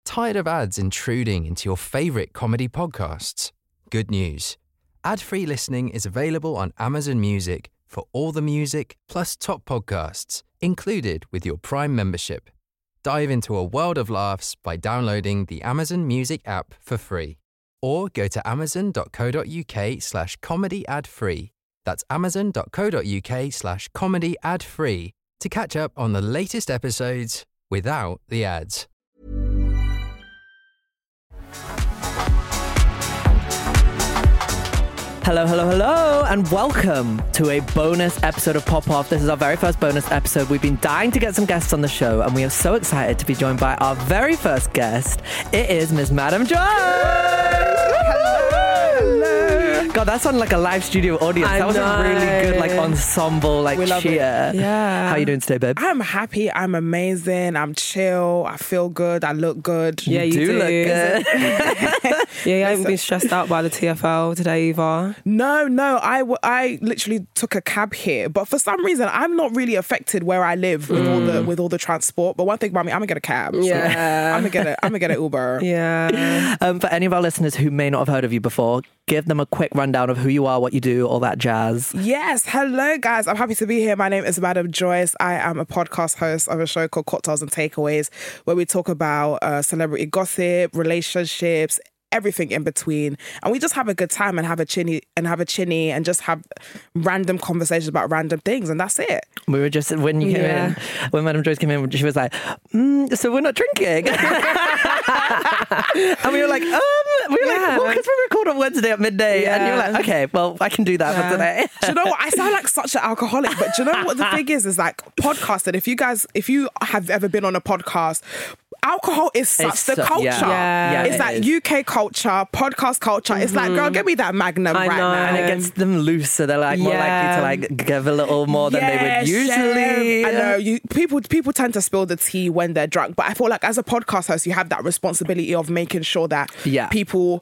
Tired of ads intruding into your favourite comedy podcasts? Good news. Ad-free listening is available on Amazon Music for all the music plus top podcasts included with your Prime membership. Dive into a world of laughs by downloading the Amazon Music app for free. Or go to amazon.co.uk/comedy ad-free. That's amazon.co.uk/comedy ad-free to catch up on the latest episodes without the ads. Hello, and welcome to a bonus episode of Pop Off. This is our very first bonus episode. We've been dying to get some guests on the show, and we are so excited to be joined by our very first guest. It is Miss Madam Joyce. Hello. God, that sounded like a live studio audience. That was a really good, ensemble, cheer. Yeah. How are you doing today, babe? I'm happy. I'm amazing. I'm chill. I feel good. I look good. Yeah, you do look good. Yeah, you haven't been stressed out by the TFL today, Eva? No. I literally took a cab here, but for some reason, I'm not really affected where I live with all the transport. But one thing about me, I'm gonna get a cab. Yeah. So I'm gonna get an Uber. Yeah. For any of our listeners who may not have heard of you before, give them a quick rundown of who you are, what you do, all that jazz. Yes. Hello, guys. I'm happy to be here. My name is Madam Joyce. I am a podcast host of a show called Cocktails and Takeaways, where we talk about celebrity gossip, relationships, everything in between, and we just have a good time and have a chinny and just have random conversations about random things, and that's it. We were just, when you came in, when Madam Joyce came in, she was like, so we're not drinking. And we were like, well, because we record on Wednesday at midday, and you were like, okay, well, I can do that for today. Do you know what? I sound like such an alcoholic, but do you know what the thing is like podcasting, if you have ever been on a podcast, alcohol is such the culture. Yeah, it's like UK culture, podcast culture. It's like, girl, give me that Magnum right now. And it gets them loose, so they're like more likely to give a little more than they would usually. I know people tend to spill the tea when they're drunk, but I feel like as a podcast host, you have that responsibility of making sure that people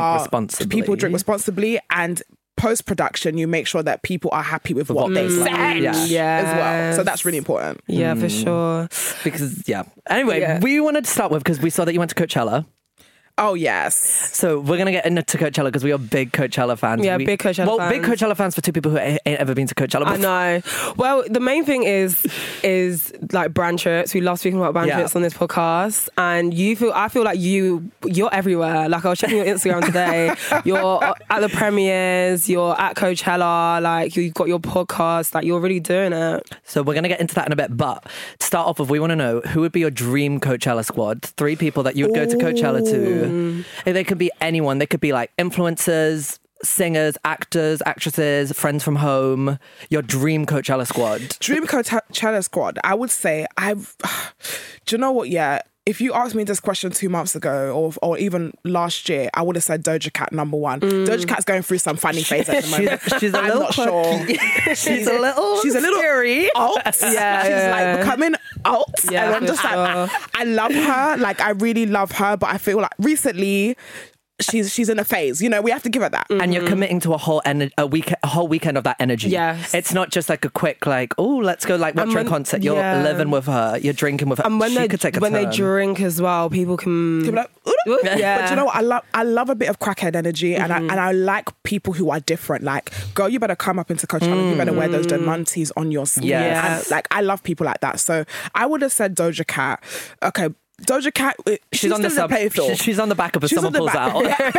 drink responsibly, and post-production, you make sure that people are happy with what they said as well. So that's really important. Yeah, for sure. Because, Anyway, we wanted to start with, because we saw that you went to Coachella. Oh, yes. So we're going to get into Coachella because we are big Coachella fans. Yeah, big Coachella fans. Big Coachella fans for two people who ain't ever been to Coachella before. I know. Well, the main thing is like brand trips. We love speaking about brand trips on this podcast. And I feel like you're everywhere. Like I was checking your Instagram today. You're at the premieres, you're at Coachella, like you've got your podcast, like you're really doing it. So we're going to get into that in a bit. But to start off with, we want to know who would be your dream Coachella squad? 3 people that you would go to Coachella to. They could be anyone. They could be like influencers, singers, actors, actresses, friends from home. Your dream Coachella squad. Dream Coachella squad. I would say do you know what? Yeah. If you asked me this question 2 months ago or even last year, I would have said Doja Cat number 1. Doja Cat's going through some funny phase at the moment. She's a little sure. She's a little scary. Alt. She's like becoming alt. Yeah, and I'm just like, I love her. Like I really love her, but I feel like recently she's in a phase. You know, we have to give her that. And you're committing to a whole weekend of that energy. Yes. It's not just like a quick let's go watch her concert. You're living with her. You're drinking with her. And when they drink as well, people can be like, But you know what? I love a bit of crackhead energy, and I like people who are different. Like, girl, you better come up into Coachella. You better wear those diamantes on your skin. Yes. And, I love people like that. So I would have said Doja Cat. Okay. Doja Cat, she's on the playfield. She's on the back of if someone pulls out.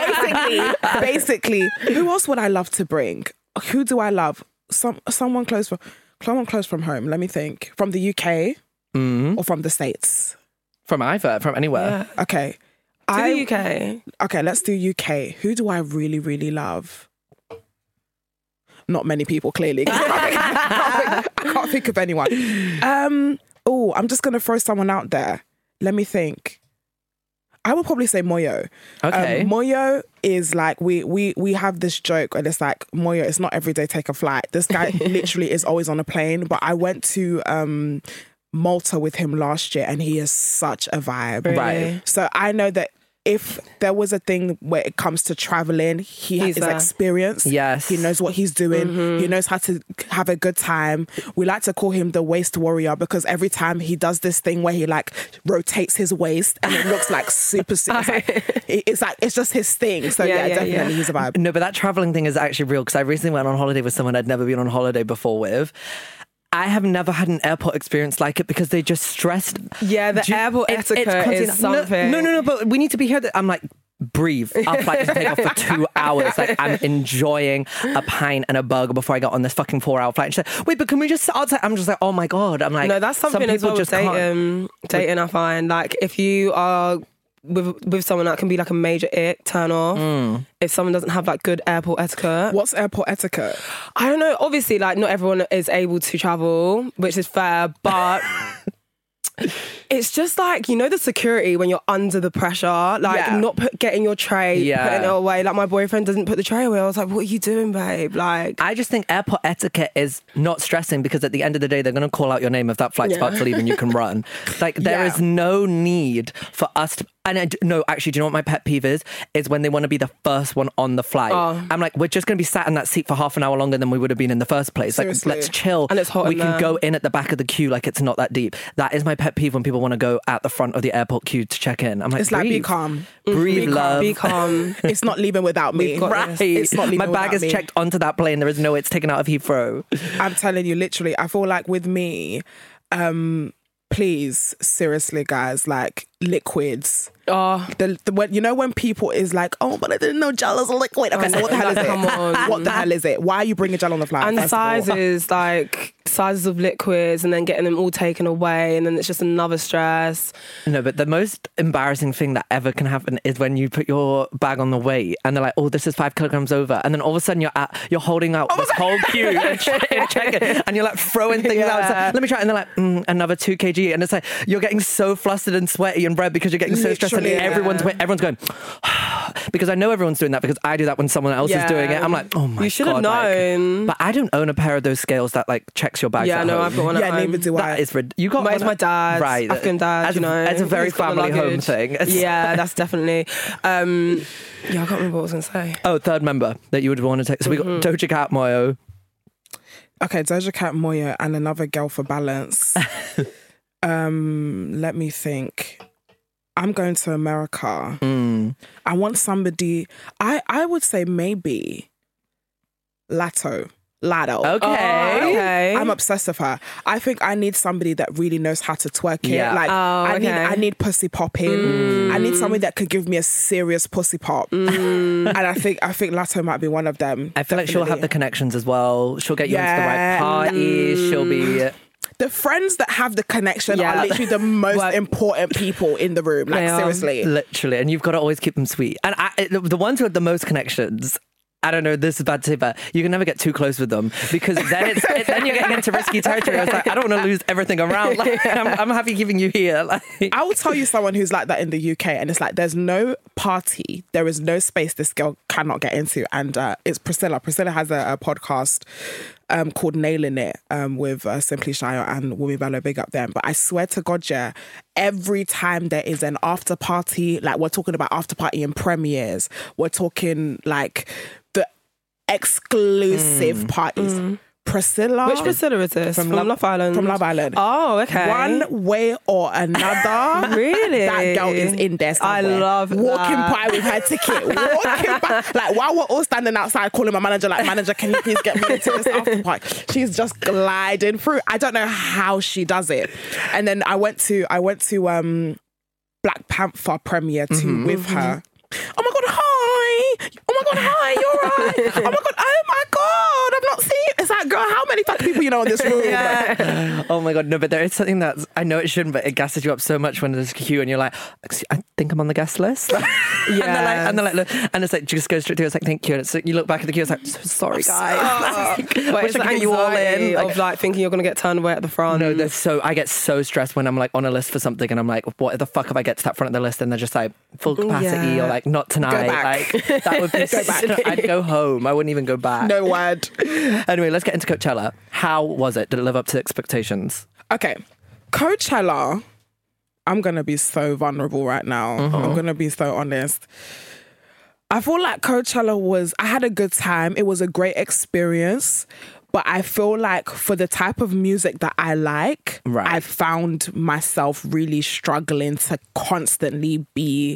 Basically, who else would I love to bring? Who do I love? Someone close from home. Let me think. From the UK or from the States? From anywhere. Yeah. Okay. The UK. Okay, let's do UK. Who do I really, really love? Not many people, clearly. I can't think of anyone. I'm just going to throw someone out there. Let me think. I would probably say Moyo. Okay. Moyo is like, we have this joke, and it's like, Moyo, it's not every day take a flight. This guy literally is always on a plane. But I went to Malta with him last year, and he is such a vibe. Really? Right. So I know that if there was a thing where it comes to traveling, he has his experience. Yes. He knows what he's doing. He knows how to have a good time. We like to call him the waist warrior because every time he does this thing where he like rotates his waist and it looks like super it's just his thing. So definitely he's a vibe. No, but that traveling thing is actually real because I recently went on holiday with someone I'd never been on holiday before with. I have never had an airport experience like it because they just stressed. Yeah, the airport etiquette is something. No, but we need to be here. I'm like, breathe. Our flight doesn't take off for 2 hours. Like, I'm enjoying a pint and a burger before I get on this fucking 4-hour flight. And she's like, wait, but can we just sit outside? I'm just like, oh my God. I'm like, no, that's something as well with dating, I find. Like, if you are with someone, that can be like a major turn off if someone doesn't have like good airport etiquette. What's airport etiquette? I don't know. Obviously, like not everyone is able to travel, which is fair, but it's just like, you know, the security when you're under the pressure, like not getting your tray, putting it away. Like my boyfriend doesn't put the tray away. I was like, what are you doing, babe? Like, I just think airport etiquette is not stressing because at the end of the day, they're going to call out your name if that flight's about to leave and you can run. Like there is no need for us to. And no, actually, do you know what my pet peeve is? Is when they want to be the first one on the flight. I'm like, we're just going to be sat in that seat for half an hour longer than we would have been in the first place. Seriously. Like, let's chill. And it's hot we in can there. go in at the back of the queue like it's not that deep. That is my pet peeve when people want to go at the front of the airport queue to check in. I'm like, It's breathe. like, be calm. Breathe, love. Be calm. It's not leaving without me. Right. It's not leaving my bag without is me. checked onto that plane. There is no, it's taken out of Heathrow. I'm telling you, literally, I feel like with me, please, seriously, guys, like liquids. When, you know when people is like, oh, but I didn't know gel is a liquid. Okay, so what the hell is it? Come on. What the hell is it? Why are you bringing gel on the flight? And first of all? sizes of liquids and then getting them all taken away and then it's just another stress. No, but the most embarrassing thing that ever can happen is when you put your bag on the weight and they're like, oh, this is 5 kilograms over. And then all of a sudden you're holding out this whole queue and checking and you're like throwing things out. It's like, let me try it. And they're like, another 2 kg. And it's like, you're getting so flustered and sweaty and red because you're getting so stressed and everyone's going, because I know everyone's doing that because I do that when someone else is doing it. I'm like, oh my God. You should have known. But I don't own a pair of those scales that like checks your bags at home. I've got one at home. neither do I. That is you got But it's my dad's, right? African dad, as you know. It's a very He's got the family home luggage. thing. Yeah, that's definitely. I can't remember what I was going to say. Oh, third member that you would want to take. So we got Doja Cat, Moyo. Okay, Doja Cat, Moyo, and another girl for balance. Let me think. I'm going to America. I want somebody. I would say maybe Lotto. Okay. I'm obsessed with her. I think I need somebody that really knows how to twerk it. Yeah. Like I need pussy popping. I need somebody that could give me a serious pussy pop. And I think Lotto might be one of them. I feel like she'll have the connections as well. She'll get you into the right parties. She'll be. The friends that have the connection are literally the most important people in the room. Like, seriously. Literally. And you've got to always keep them sweet. And the ones who have the most connections, I don't know, this is bad to say, but you can never get too close with them because then then you're getting into risky territory. I was like, I don't want to lose everything around. Like, I'm happy keeping you here. Like, I will tell you someone who's like that in the UK, and it's like there's no party, there is no space this girl cannot get into, and it's Priscilla. Priscilla has a podcast called Nailing It with Simply Shire and Wumi Bello, big up them. But I swear to God, yeah, every time there is an after party, like we're talking about after party and premieres, we're talking like the exclusive parties. Priscilla. Which Priscilla is this? From Love Island? From Love Island. Oh, okay. One way or another. Really? That girl is in there somewhere. I love walking that. by with her ticket. Walking by. Like, while we're all standing outside calling my manager, like, manager, can you please get me into this after party? She's just gliding through. I don't know how she does it. And then I went to Black Panther premiere too with her. Oh my God, hi. Oh my God, hi, you're right. Oh my God, I've not seen you. It's like, girl, how many fucking people you know in this room? yeah. Oh my God, no, but there is something that's, I know it shouldn't, but it gasses you up so much when there's a queue and you're like, I think I'm on the guest list. And they're like, look, and it's like, just go straight to it. It's like, thank you. And it's like, you look back at the queue, it's like, so sorry, guys. But it's I could the get you all in. of like thinking you're going to get turned away at the front. No, I get so stressed when I'm like on a list for something and I'm like, what the fuck if I get to that front of the list and they're just like full capacity or like not tonight. Go back. Like that would be Go back. I'd go home. I wouldn't even go back. No word. Anyway, let's get into Coachella. How was it? Did it live up to expectations? Okay. Coachella, I'm going to be so vulnerable right now. I'm going to be so honest. I feel like Coachella I had a good time. It was a great experience. But I feel like for the type of music that I like, I found myself really struggling to constantly be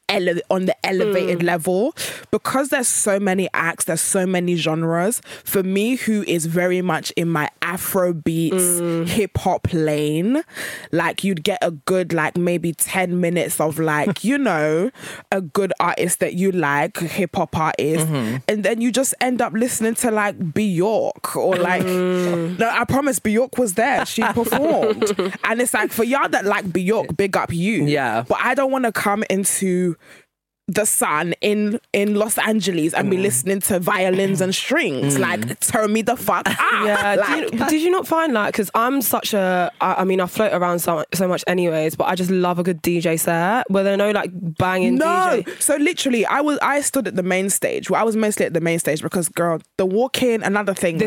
on the elevated level, because there's so many acts, there's so many genres. For me, who is very much in my Afrobeats, hip hop lane, like you'd get a good like maybe 10 minutes of like, you know, a good artist that you like, hip hop artist, and then you just end up listening to like Bjork or like, no, I promise Bjork was there. She performed. And it's like, for y'all that like Bjork, big up you. Yeah. But I don't want to come into the sun in Los Angeles and be listening to violins and strings. Like, turn me the fuck up. Yeah. Like, did you not find like, because I'm such I mean, I float around so much anyways, but I just love a good DJ set where there are no like banging DJ. So literally, I stood at the main stage. Well, I was mostly at the main stage because, girl, the walk-in, another thing.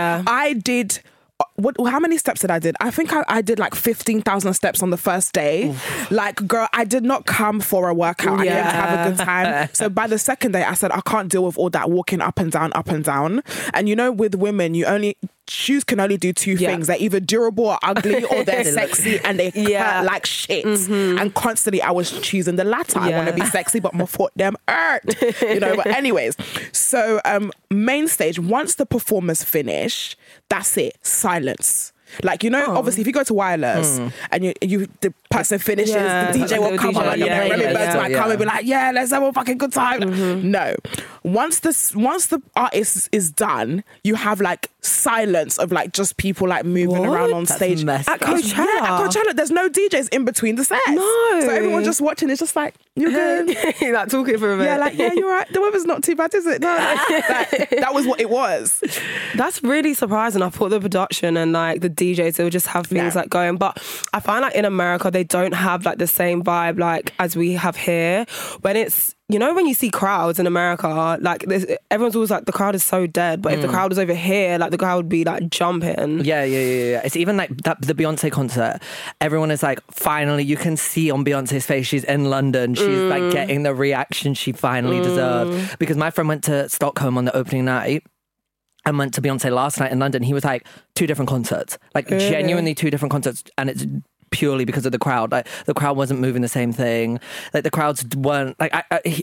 I did... how many steps did I did? I think I did like 15,000 steps on the first day. Like, girl, I did not come for a workout. I came to have a good time. So by the second day, I said, I can't deal with all that walking up and down, up and down. And you know, with women, shoes can only do two things. They're either durable or ugly, or they're sexy and they hurt like shit. And constantly I was choosing the latter. I want to be sexy, but my foot them hurt. You know, but anyways. So main stage, once the performers finish, that's it. Silence. Like, you know, obviously if you go to Wireless and the person finishes, the DJ will come on and Remy Birds might come and be like, yeah, let's have a fucking good time. No. Once the artist is done, you have like silence of like just people like moving around on stage. At Coachella? Yeah, at Coachella, there's no DJs in between the sets. No. So everyone just watching is just like, you're good. Like talking for a bit. Yeah, like, yeah, you're right. The weather's not too bad, is it? No, like, that was what it was. That's really surprising. I thought the production and like the DJs, they would just have things like going. But I find like in America, they don't have like the same vibe like as we have here. When it's, you know, when you see crowds in America, like everyone's always like, the crowd is so dead. But if the crowd was over here, like the crowd would be like jumping. Yeah. It's even like the Beyonce concert. Everyone is like, finally, you can see on Beyonce's face, she's in London. She's like getting the reaction she finally deserved. Because my friend went to Stockholm on the opening night and went to Beyonce last night in London. He was like, 2 different concerts. Like genuinely 2 different concerts. And it's purely because of the crowd. Like the crowd wasn't moving the same thing. Like the crowds weren't like,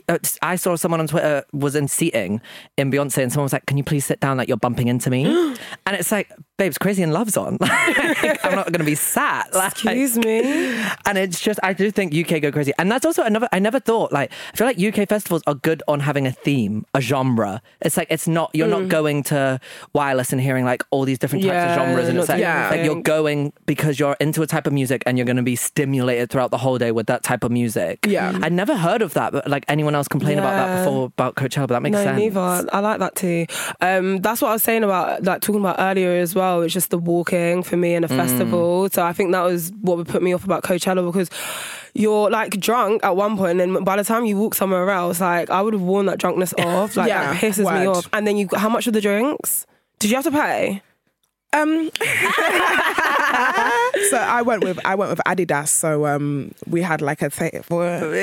I saw someone on Twitter was in seating in Beyonce and someone was like, can you please sit down, like you're bumping into me? And it's like, babes, Crazy in Love's on. Like, I'm not going to be sat. Like, excuse me. And it's just, I do think UK go crazy. And that's also I never thought, like, I feel like UK festivals are good on having a theme, a genre. It's like, it's not, you're not going to Wireless and hearing like all these different types of genres. And it's like you're going because you're into a type of music and you're going to be stimulated throughout the whole day with that type of music. Yeah. I'd never heard of that, but like anyone else complain about that before about Coachella, but that makes sense. Neither. I like that too. That's what I was saying about, like, talking about earlier as well. It's just the walking for me in a festival. So I think that was what would put me off about Coachella, because you're like drunk at one point and then by the time you walk somewhere else, like I would have worn that drunkenness off. Like that pisses me off. And then how much were the drinks? Did you have to pay? So I went with Adidas. So we had like a thing for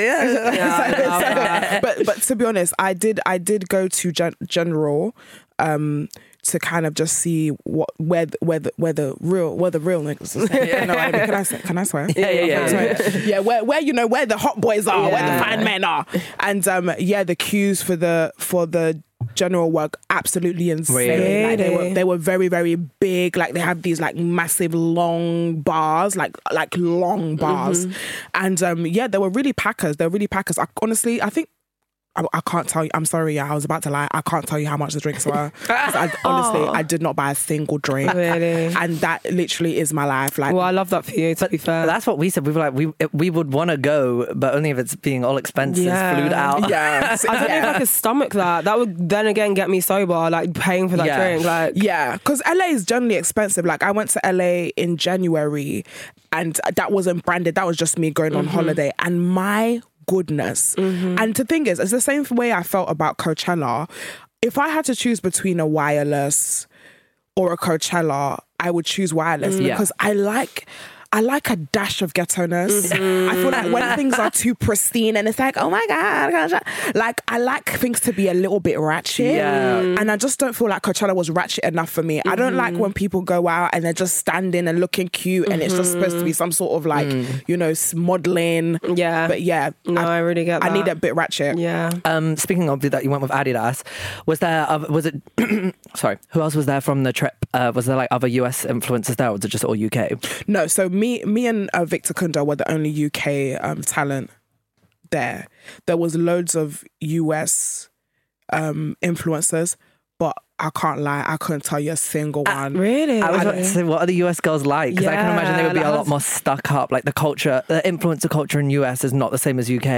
but to be honest, I did go to General to kind of just see where the real niggas is. You know what I mean? Can I swear? Yeah. Where you know where the hot boys are, where the fine men are, and the queues for the General were absolutely insane. Really? Like they were very, very big. Like they have these like massive long bars, like long bars, and they were really packers. They're really packers. I think. I can't tell you. I'm sorry. I was about to lie. I can't tell you how much the drinks were. I did not buy a single drink. Really? And that literally is my life. Like, well, I love that for you. To be fair, that's what we said. We were like, we would want to go, but only if it's being all expenses flued out. Yeah, I don't know if I could stomach that. That would then again get me sober. Like paying for that drink. Like, because LA is generally expensive. Like I went to LA in January, and that wasn't branded. That was just me going on holiday, and my goodness. And the thing is, it's the same way I felt about Coachella. If I had to choose between a Wireless or a Coachella, I would choose Wireless because I I like a dash of ghetto-ness. I feel like when things are too pristine and it's like, oh my God, like I like things to be a little bit ratchet. Yeah. And I just don't feel like Coachella was ratchet enough for me. I don't like when people go out and they're just standing and looking cute and it's just supposed to be some sort of like, you know, modeling. Yeah. But yeah. No, I really get that. I need a bit ratchet. Yeah. Speaking of that, you went with Adidas. Was it? Sorry, who else was there from the trip? Was there like other US influencers there, or was it just all UK? No, so me and Victor Kunda were the only UK talent there. There was loads of US influencers, but I can't lie, I couldn't tell you a single one. Really? I was about to say, what are the US girls like? Because I can imagine they would be a lot more stuck up. Like the influencer culture in US is not the same as UK.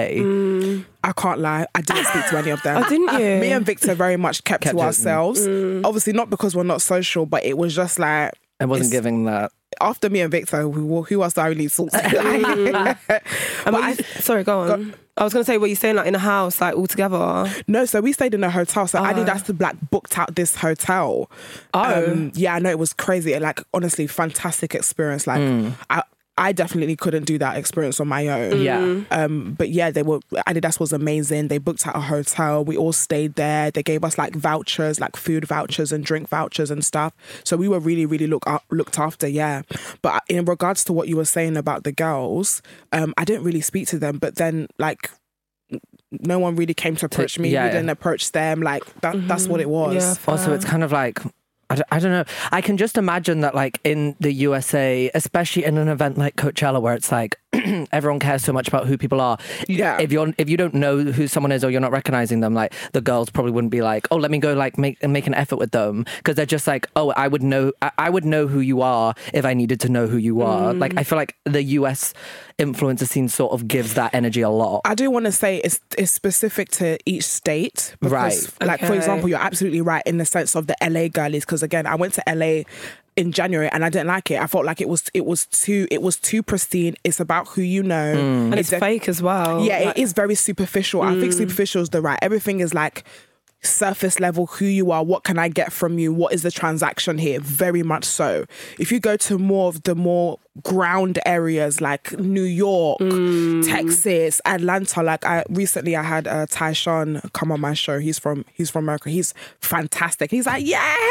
I can't lie, I didn't speak to any of them. Oh, didn't you? Me and Victor very much kept to ourselves. Obviously not because we're not social, but it was just like... I wasn't giving that. After me and Victor, who else do I really talk to? Sorry, go on. I was going to say, were you staying like in a house, like all together? No, so we stayed in a hotel. So Adidas booked out this hotel. Yeah, I know, it was crazy. Like, honestly, fantastic experience. Like, I definitely couldn't do that experience on my own. Yeah. But yeah, Adidas was amazing. They booked out a hotel. We all stayed there. They gave us like vouchers, like food vouchers and drink vouchers and stuff. So we were really, really looked after, yeah. But in regards to what you were saying about the girls, I didn't really speak to them. But then like, no one really came to approach me. We didn't approach them. Like that's what it was. Yeah, also, it's kind of like, I don't know. I can just imagine that, like in the USA, especially in an event like Coachella, where it's like everyone cares so much about who people are. Yeah. If you don't know who someone is or you're not recognizing them, like the girls probably wouldn't be like, oh, let me go like make an effort with them, because they're just like, oh, I would know who you are if I needed to know who you are. Like I feel like the US influencer scene sort of gives that energy a lot. I do want to say it's specific to each state, because, right? Like for example, you're absolutely right in the sense of the LA girlies, because again, I went to LA in January and I didn't like it. I felt like it was too pristine. It's about who you know, and it's fake as well. Yeah, like, it is very superficial. I think superficial is the right. Everything is like surface level, who you are, what can I get from you, what is the transaction here, very much so. If you go to more of the more ground areas like New York, Texas, Atlanta, like I had Tyshawn come on my show. He's from America. He's fantastic. He's like,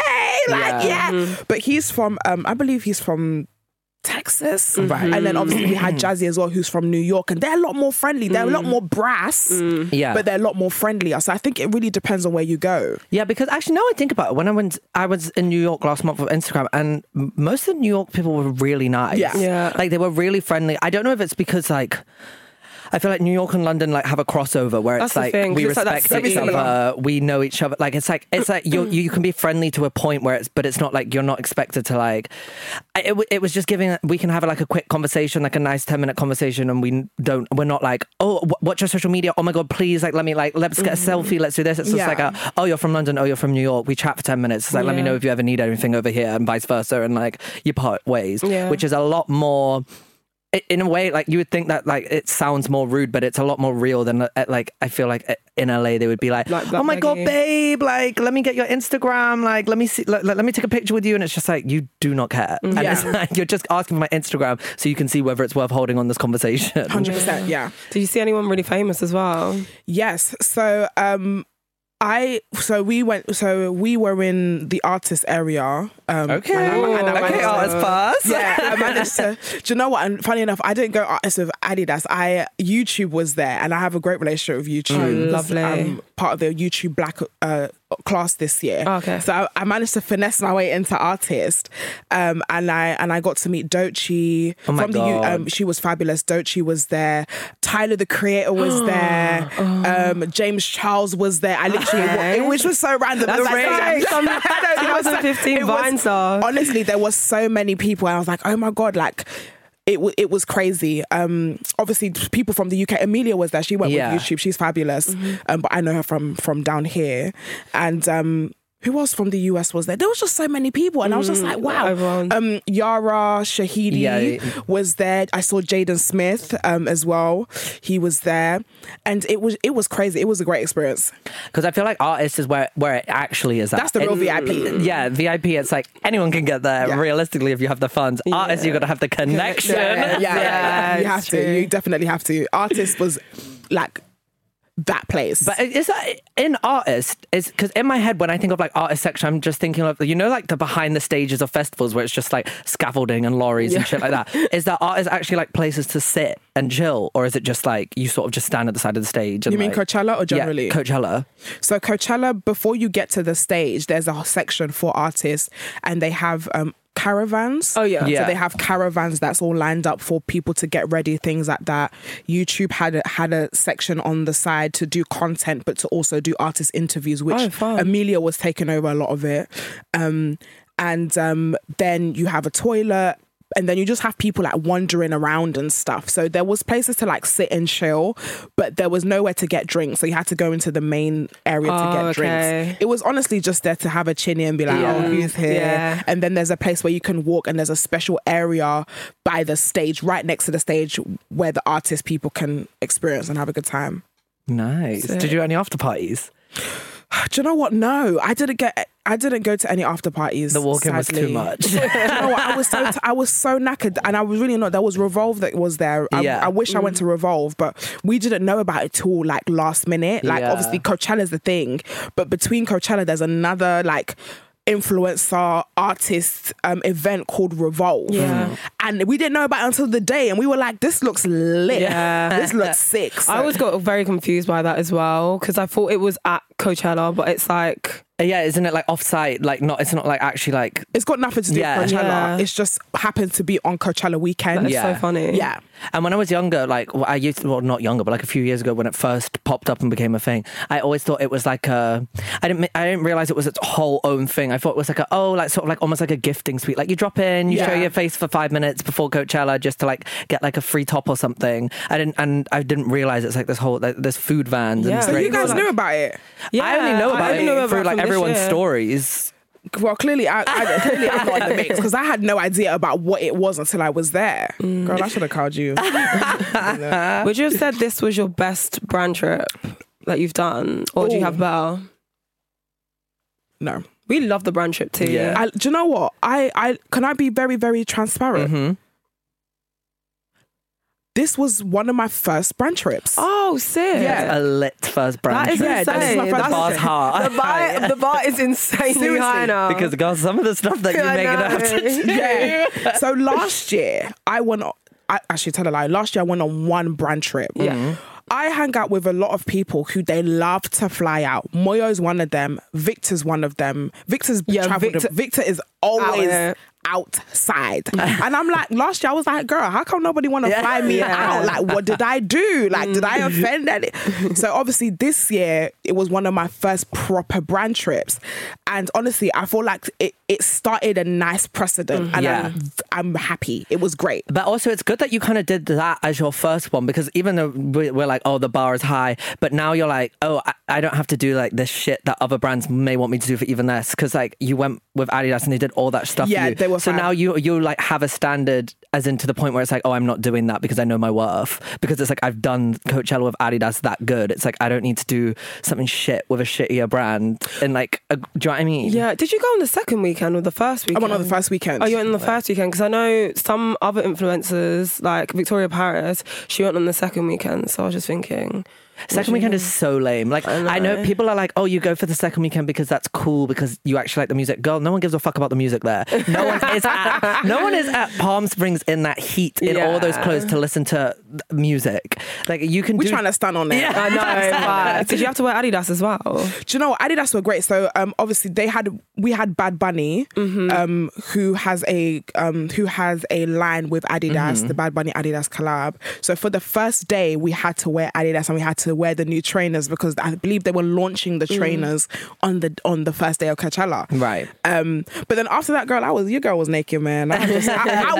yeah. But he's from I believe he's from Texas, right? And then obviously we had Jazzy as well, who's from New York, and they're a lot more friendly. They're a lot more brass, but they're a lot more friendlier. So I think it really depends on where you go. Yeah, because actually, now I think about it, when I was in New York last month with Instagram, and most of the New York people were really nice. Yeah. Like they were really friendly. I don't know if it's because like, I feel like New York and London like have a crossover where it's like we respect each other, we know each other. Like it's like you can be friendly to a point where it's not like you're not expected to like. It was just we can have like a quick conversation, like a nice 10-minute conversation, and we're not like, oh, what's your social media? Oh my god, please, like let's get a selfie, let's do this. It's just like oh, you're from London, oh, you're from New York. We chat for 10 minutes. It's like let me know if you ever need anything over here, and vice versa, and like you part ways, which is a lot more. In a way, like you would think that like it sounds more rude, but it's a lot more real than like I feel like in LA they would be like oh my god, babe, like let me get your Instagram, like let me see, let me take a picture with you, and it's just like you do not care, and it's like you're just asking for my Instagram so you can see whether it's worth holding on this conversation. 100%, yeah. Did you see anyone really famous as well? Yes, so we were in the artist area. Artist pass. Yeah, I managed to. Do you know what? And funny enough, I didn't go artist with Adidas. YouTube was there, and I have a great relationship with YouTube. Lovely. I'm part of the YouTube Black class this year. Okay. So I managed to finesse my way into artist, and I got to meet Doechii from the. She was fabulous. Doechii was there. Tyler the Creator was there. James Charles was there. I literally, which was so random. That's right. 2015 Vine star. Honestly, there was so many people, and I was like, oh my god, like. It was crazy. Obviously, people from the UK. Amelia was there. She went with YouTube. She's fabulous. But I know her from down here. And who else from the US was there? There was just so many people, and I was just like, wow. Everyone. Yara Shahidi was there. I saw Jaden Smith as well. He was there, and it was crazy. It was a great experience. Because I feel like artists is where it actually is at. That's the real VIP. Yeah, VIP. It's like anyone can get there. Realistically, if you have the funds, artists, you got to have the connection. Yeah. You have to. You definitely have to. Artist was like that place. But is that in artist? Is because in my head when I think of like artist section, I'm just thinking of like the behind the stages of festivals where it's just like scaffolding and lorries and shit like that. Is that artist actually like places to sit and chill, or is it just like you sort of just stand at the side of the stage? And you mean Coachella or generally? Yeah, Coachella. So Coachella, before you get to the stage, there's a section for artists, and they have caravans. Oh yeah. So they have caravans that's all lined up for people to get ready, things like that. YouTube had a section on the side to do content, but to also do artist interviews, which Amelia was taking over a lot of it. And then you have a toilet. And then you just have people like wandering around and stuff. So there was places to like sit and chill, but there was nowhere to get drinks. So you had to go into the main area to get drinks. It was honestly just there to have a chinny and be like, oh, who's here? Yeah. And then there's a place where you can walk, and there's a special area by the stage, right next to the stage, where the artist people can experience and have a good time. Nice. Did you do any after parties? Do you know what? No, I didn't go to any after parties. The walk-in was too much. Do you know what? I was so knackered, and I was really not. There was Revolve that was there. I wish I went to Revolve, but we didn't know about it till like last minute. Like obviously Coachella's the thing, but between Coachella there's another like influencer artist event called Revolve, and we didn't know about it until the day, and we were like, this looks lit, this looks sick. So. I always got very confused by that as well, because I thought it was at Coachella, but it's like isn't it like off-site? Like it's not like actually like it's got nothing to do with Coachella. It's just happened to be on Coachella weekend. That's so funny. Yeah. And when I was younger, like I used to, well, not younger, but like a few years ago when it first popped up and became a thing, I always thought it was like I didn't realize it was its whole own thing. I thought it was like sort of like almost like a gifting suite. Like you drop in, you show your face for 5 minutes before Coachella just to like get like a free top or something. I didn't realize it's like this whole like, there's food vans. And so you guys knew about it? Yeah, I only know about it through like everyone's stories. Well, clearly I'm not in the mix, because I had no idea about what it was until I was there. Girl, I should have called you. Would you have said this was your best brand trip that you've done, or do you have better? No. We love the brand trip too. Yeah. Do you know what? I can I be very, very transparent? Mm-hmm. This was one of my first brand trips. Oh, sick. Yeah. A lit first brand trip. That is insane. This is my first the bar's hard. The bar is insanely high now. Because, girl, some of the stuff that you're making up to do. Yeah. So last year, actually tell a lie. Last year, I went on one brand trip. Yeah. I hang out with a lot of people who they love to fly out. Moyo's one of them. Victor's one of them. Victor's traveled. Victor is always outside. And I'm like, last year I was like, girl, how come nobody want to fly me out? Like, what did I do? Like, did I offend any? So obviously this year, it was one of my first proper brand trips. And honestly, I feel like it started a nice precedent. And I'm happy. It was great. But also it's good that you kind of did that as your first one, because even though we're like, oh, the bar is high, but now you're like, oh, I don't have to do like this shit that other brands may want me to do for even less. Because like you went with Adidas and they did all that stuff for you. They were so fine. now you like have a standard, as in to the point where it's like, oh, I'm not doing that because I know my worth. Because it's like, I've done Coachella with Adidas that good. It's like, I don't need to do something shit with a shittier brand. And like, do you know what I mean? Yeah. Did you go on the second weekend or the first weekend? I went on the first weekend. Oh, you went on the first weekend? Because I know some other influencers, like Victoria Paris, she went on the second weekend. So I was just thinking... Second weekend is so lame. Like I know people are like, oh, you go for the second weekend because that's cool because you actually like the music. Girl, no one gives a fuck about the music there. No one is at Palm Springs in that heat in all those clothes to listen to music. Like you can. We're trying to stand on it. Yeah, I know. But did you have to wear Adidas as well? Do you know what? Adidas were great. So obviously we had Bad Bunny, who has a line with Adidas, the Bad Bunny Adidas collab. So for the first day, we had to wear Adidas and we had to wear the new trainers because I believe they were launching the trainers on the first day of Coachella. Right. But then after that, girl, your girl was naked, man. I wore what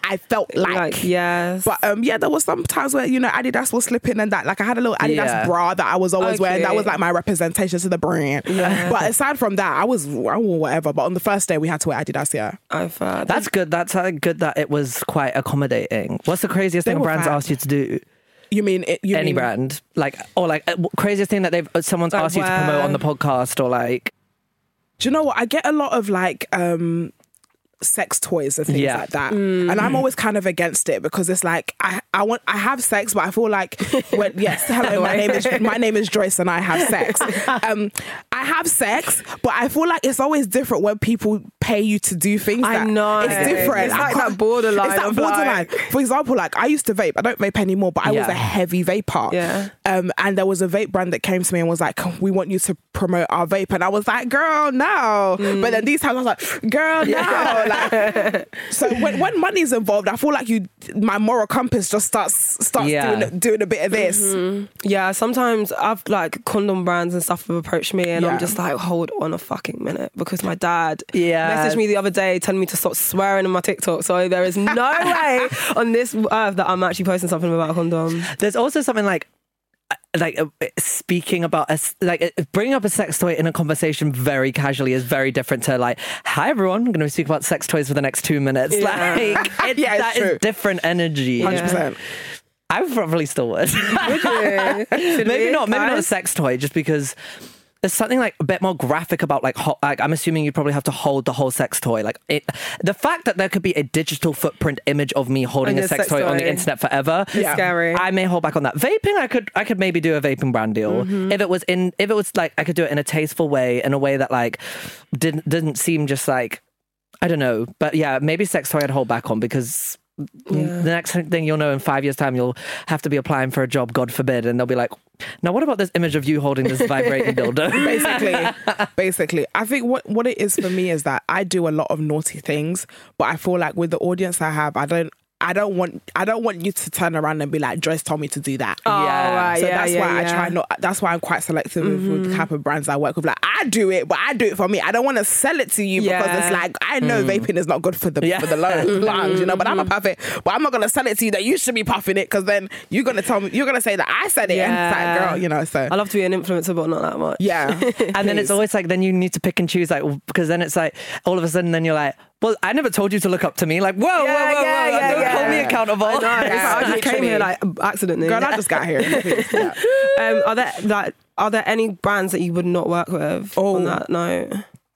I felt like. Yes. But there was some times where, Adidas was slipping and that. Like I had a little Adidas bra that I was always wearing. That was like my representation to the brand. Yeah. But aside from that, I wore whatever. But on the first day we had to wear Adidas, That's good. That's good that it was quite accommodating. What's the craziest thing brands asked you to do? You mean any brand? Craziest thing that someone's asked you to promote on the podcast or like... Do you know what? I get a lot of like sex toys and things like that, and I'm always kind of against it because it's like I have sex, but I feel like hello, my name is Joyce and I have sex. I have sex, but I feel like it's always different when people pay you to do things. I know it's different. It's like that borderline. It's that borderline. For example, like I used to vape. I don't vape anymore, but I was a heavy vaper. Yeah. And there was a vape brand that came to me and was like, "We want you to promote our vape," and I was like, "Girl, no." But then these times I was like, "Girl, no." Like, so when money's involved, I feel like my moral compass just starts doing a bit of this. Yeah, sometimes I've like condom brands and stuff have approached me and I'm just like, hold on a fucking minute, because my dad messaged me the other day telling me to stop swearing in my TikTok. So there is no way on this earth that I'm actually posting something about a condom. There's also something like speaking about bringing up a sex toy in a conversation very casually is very different to like, hi everyone, I'm going to speak about sex toys for the next 2 minutes. That is different energy. 100%. I probably still would. Maybe not a sex toy, just because there's something like a bit more graphic about like I'm assuming you probably have to hold the whole sex toy. Like the fact that there could be a digital footprint image of me holding a sex toy on the internet forever. It's scary. I may hold back on that. Vaping, I could maybe do a vaping brand deal if it was like I could do it in a tasteful way, in a way that like didn't seem just like, I don't know. But yeah, maybe sex toy I'd hold back on, because the next thing you'll know, in 5 years' time, you'll have to be applying for a job, God forbid, and they'll be like, now what about this image of you holding this vibrating dildo? Basically. I think what it is for me is that I do a lot of naughty things, but I feel like with the audience I have, I don't want you to turn around and be like, Joyce told me to do that. Oh, right. So that's why I try not. That's why I'm quite selective with the type of brands I work with. Like, I do it, but I do it for me. I don't want to sell it to you because it's like, I know vaping is not good for the lungs, but I'm a puff it. But I'm not gonna sell it to you that you should be puffing it, because then you're gonna tell me, you're gonna say that I said it, and it's like, girl, so I love to be an influencer, but not that much. Yeah. And then it's always like, then you need to pick and choose, like, because then it's like all of a sudden then you're like, well, I never told you to look up to me. Like, whoa, don't hold me accountable. I just came here like accidentally. Girl, I just got here. Are there any brands that you would not work with on that note?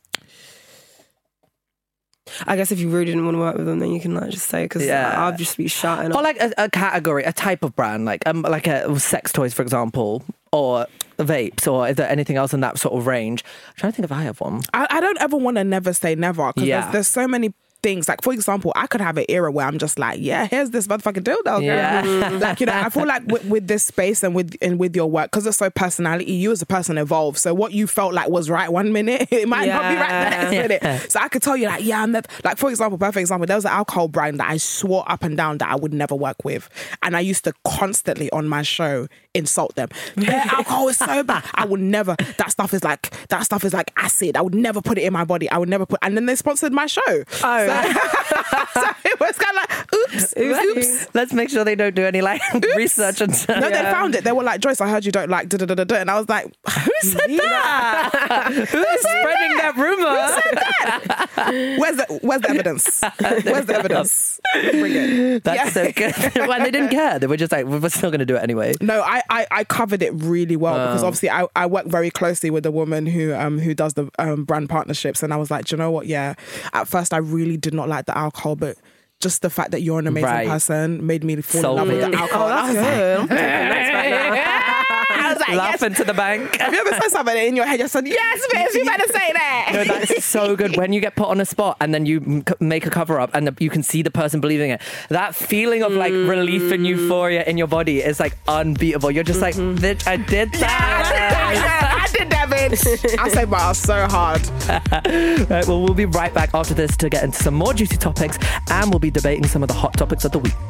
I guess if you really didn't want to work with them, then you can like just say, because I'll just be shouting. Or like a category, a type of brand, like a sex toys, for example, or vapes, or is there anything else in that sort of range? I'm trying to think if I have one. I don't ever want to never say never, because there's so many things. Like, for example, I could have an era where I'm just like, here's this motherfucking dildo. Like, I feel like with this space and with your work, because it's so personality, you as a person evolve. So what you felt like was right 1 minute, it might not be right the next minute. So I could tell you like, I'm never, like, for example, perfect example, there was an alcohol brand that I swore up and down that I would never work with. And I used to constantly on my show insult them. Alcohol is so bad. I would never, that stuff is like acid. I would never put it in my body. And then they sponsored my show. So it was kind of like, oops. Let's make sure they don't do any like research and stuff. No, they found it. They were like, Joyce, I heard you don't like da-da-da-da-da. And I was like, who said that? Who's spreading that rumor? Who said that? Where's the evidence? Where's the evidence? Bring it. That's so good. Well, they didn't care. They were just like, we're still going to do it anyway. No, I covered it really well because obviously I work very closely with a woman who does the brand partnerships, and I was like, do you know what? Yeah, at first I really did not like the alcohol, but just the fact that you're an amazing person made me fall in love with the alcohol. That's good. I was like, laughing to the bank. Have you ever said something in your head? You said, yes, bitch, you better say that. No, that's so good. When you get put on a spot and then you make a cover up and you can see the person believing it, that feeling of like relief and euphoria in your body is like unbeatable. You're just like, bitch, I did that. I did that, bitch. I saved my ass so hard. Right, well, we'll be right back after this to get into some more juicy topics, and we'll be debating some of the hot topics of the week.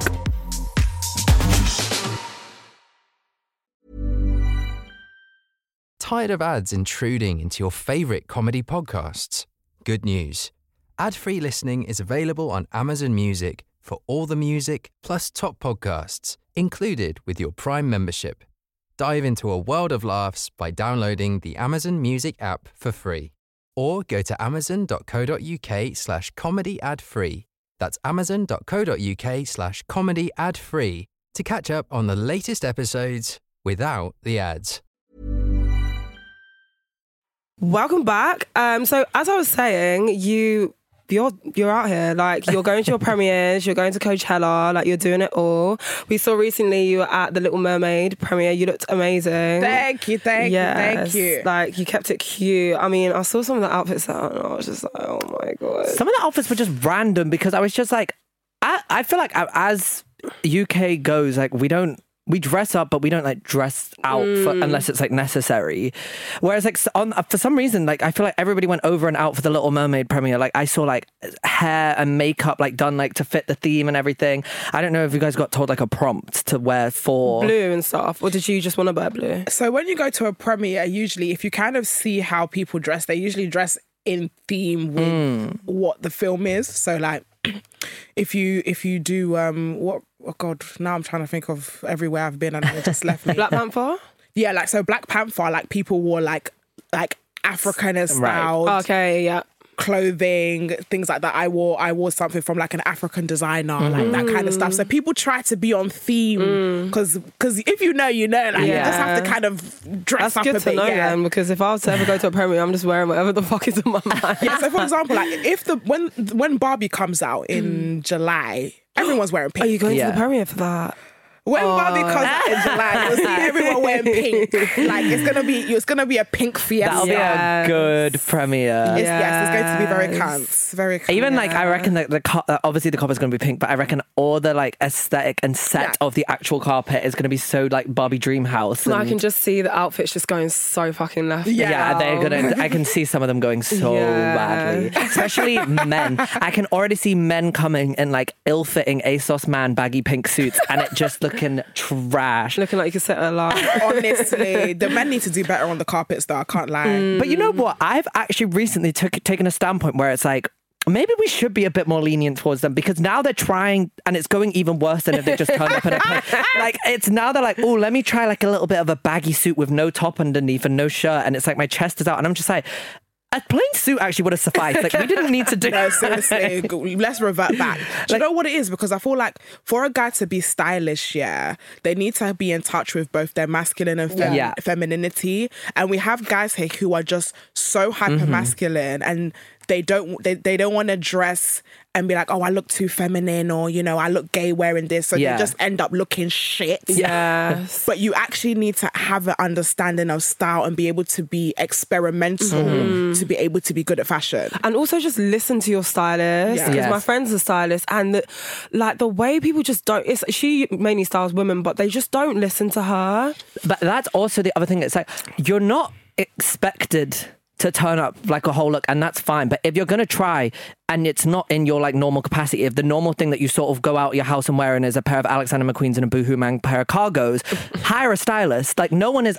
Tired of ads intruding into your favourite comedy podcasts? Good news. Ad-free listening is available on Amazon Music for all the music plus top podcasts included with your Prime membership. Dive into a world of laughs by downloading the Amazon Music app for free. Or go to amazon.co.uk/comedy ad free. That's amazon.co.uk/comedy ad free to catch up on the latest episodes without the ads. Welcome back. So as I was saying, you're out here, like you're going to your premieres, you're going to Coachella, like you're doing it all. We saw recently you were at the Little Mermaid premiere. You looked amazing. Thank you. Like you kept it cute. I mean, I saw some of the outfits out and I was just like, oh my God. Some of the outfits were just random because I was just like, I feel like as UK goes, like we dress up, but we don't like dress out unless it's like necessary. Whereas like for some reason, like I feel like everybody went over and out for the Little Mermaid premiere. Like I saw like hair and makeup like done like to fit the theme and everything. I don't know if you guys got told like a prompt to wear for blue and stuff, or did you just want to wear blue? So when you go to a premiere, usually if you kind of see how people dress, they usually dress in theme with what the film is. So like if you do what, oh God, now I'm trying to think of everywhere I've been and it just left me. Black Panther? Yeah, like so Black Panther, like people wore like African styled clothing, things like that. I wore something from like an African designer, like that kind of stuff. So people try to be on theme because if you know, like you just have to kind of dress up a bit. That's good to know then, because if I was to ever go to a premiere, I'm just wearing whatever the fuck is in my mind. Yeah, so for example, like if when Barbie comes out in July, everyone's wearing pink. Are you going to the premiere for that? When Barbie comes out in July, you'll see everyone wearing pink. Like it's gonna be a pink fiesta. That'll be a good premiere. Yes, it's going to be very cunts. Very cunts. Even like I reckon that obviously the carpet's going to be pink, but I reckon all the like aesthetic and set of the actual carpet is going to be so like Barbie dream house. I can just see the outfits just going so fucking left. Yeah, they're gonna. I can see some of them going so badly, especially men. I can already see men coming in like ill-fitting ASOS man baggy pink suits, and it just looking trash. Looking like you could set a alarm. Honestly, the men need to do better on the carpets though, I can't lie. But you know what? I've actually recently taken a standpoint where it's like, maybe we should be a bit more lenient towards them, because now they're trying and it's going even worse than if they just turned up in a like it's now they're like, oh, let me try like a little bit of a baggy suit with no top underneath and no shirt, and it's like my chest is out, and I'm just like, a plain suit actually would have sufficed. Like we didn't need to do. No, seriously, let's revert back. Do you know what it is? Because I feel like for a guy to be stylish, they need to be in touch with both their masculine and femininity. And we have guys here who are just so hyper masculine, and they don't want to dress and be like, oh, I look too feminine, or I look gay wearing this, so they just end up looking shit. Yes. But you actually need to have an understanding of style and be able to be experimental to be able to be good at fashion. And also just listen to your stylist, because my friend's a stylist, and the way people just don't, she mainly styles women, but they just don't listen to her. But that's also the other thing. It's like, you're not expected to turn up like a whole look, and that's fine. But if you're going to try and it's not in your like normal capacity, if the normal thing that you sort of go out your house and wearing is a pair of Alexander McQueen's and a Boohoo Man pair of cargos, hire a stylist. Like no one is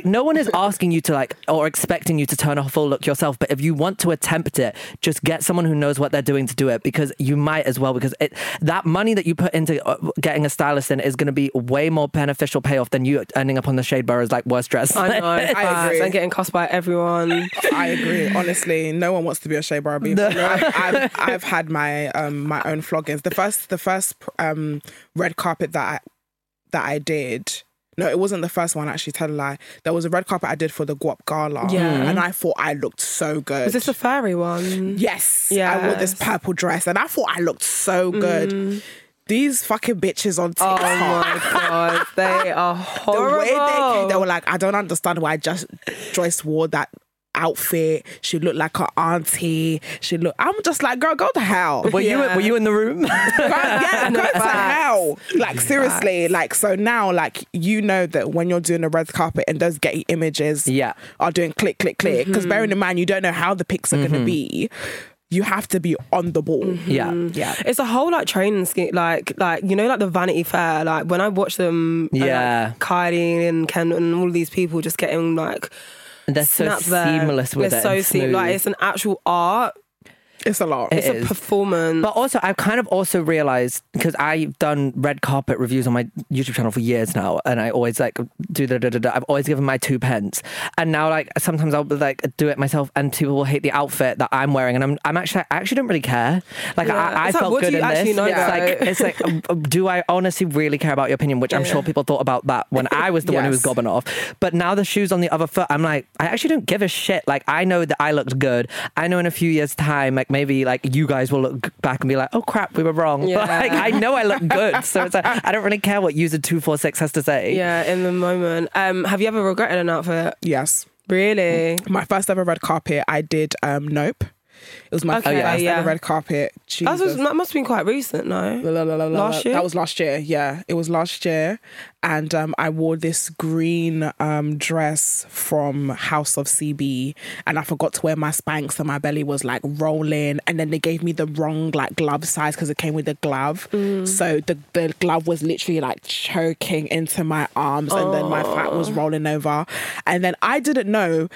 asking you to like, or expecting you to turn a full look yourself. But if you want to attempt it, just get someone who knows what they're doing to do it, because you might as well, because that money that you put into getting a stylist in is going to be way more beneficial payoff than you ending up on the Shade Borough's like worst dress. I know. I agree. And getting cost by everyone. I agree. Honestly, no one wants to be a Shea Barbie. I've had my my own floggings. The first red carpet that I did. No, it wasn't the first one, actually, tell a lie. There was a red carpet I did for the Guap Gala. Yeah. And I thought I looked so good. Was this the fairy one? Yes. I wore this purple dress and I thought I looked so good. These fucking bitches on TikTok. Oh my God. They are horrible. The way they were like, I don't understand why Joyce wore that outfit. She looked like her auntie. I'm just like, girl, go to hell. Were you in the room? Go to hell. Like seriously, like so now, like that when you're doing a red carpet and those Getty Images are doing click, click, click, because bearing in mind you don't know how the pics are going to be. You have to be on the ball. Yeah. It's a whole like training scheme, like the Vanity Fair. Like when I watch them, like Kylie and Ken and all of these people just getting like. They're so seamless with it. They're so seamless. Like it's an actual art. It's a lot. It's a performance. But also, I've kind of also realised, because I've done red carpet reviews on my YouTube channel for years now, and I always like do I've always given my 2 pence. And now like sometimes I'll like do it myself and people will hate the outfit that I'm wearing, and I actually don't really care. Like I felt what good do you in actually this. know, It's like do I honestly really care about your opinion? Which I'm sure people thought about that when I was the one who was gobbing off. But now the shoes on the other foot, I'm like, I actually don't give a shit. Like I know that I looked good. I know in a few years' time, like maybe like you guys will look back and be like, oh crap, we were wrong. Yeah. But like I know I look good. So it's like, I don't really care what user 246 has to say. Yeah, in the moment. Have you ever regretted an outfit? Yes. Really? My first ever red carpet, I did Nope. It was my first ever red carpet. That must have been quite recent, no? Last year? That was last year, yeah. It was last year. And I wore this green dress from House of CB, and I forgot to wear my Spanx, and my belly was like rolling, and then they gave me the wrong like glove size because it came with the glove. So the glove was literally like choking into my arms, and then my fat was rolling over. And then I didn't know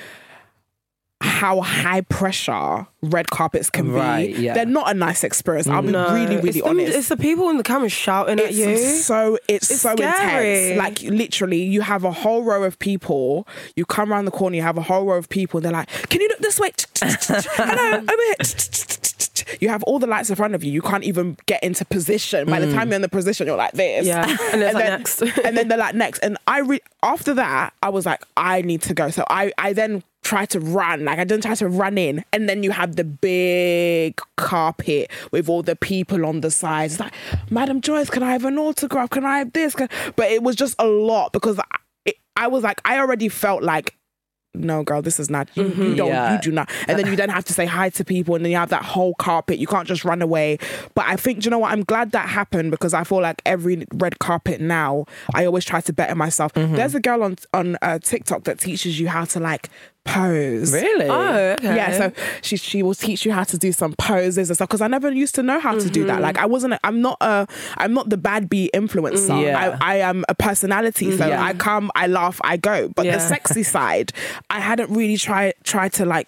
how high pressure red carpets can be. Yeah. They're not a nice experience. I'll be really honest. It's the people in the camera shouting at you. It's so scary. intense. Like literally, you have a whole row of people. You come around the corner, you have a whole row of people, and they're like, "Can you look this way? Hello, over here." You have all the lights in front of you. You can't even get into position. By the time you're in the position, you're like this. Yeah, and then next. And then they're like next. And after that, I was like, I need to go. So I then try to run. Like I didn't try to run in. And then you have the big carpet with all the people on the sides. It's like, Madam Joyce, can I have an autograph? Can I have this? But it was just a lot because I was like, I already felt like, no, girl, this is not, you do not. And then you then have to say hi to people, and then you have that whole carpet. You can't just run away. But I think, do you know what? I'm glad that happened, because I feel like every red carpet now, I always try to better myself. There's a girl on TikTok that teaches you how to like pose. Really? Oh, okay. Yeah, so she will teach you how to do some poses and stuff, because I never used to know how to do that. Like I'm not the bad bee influencer. Yeah. I am a personality, so I come, I laugh, I go. But the sexy side, I hadn't really tried to like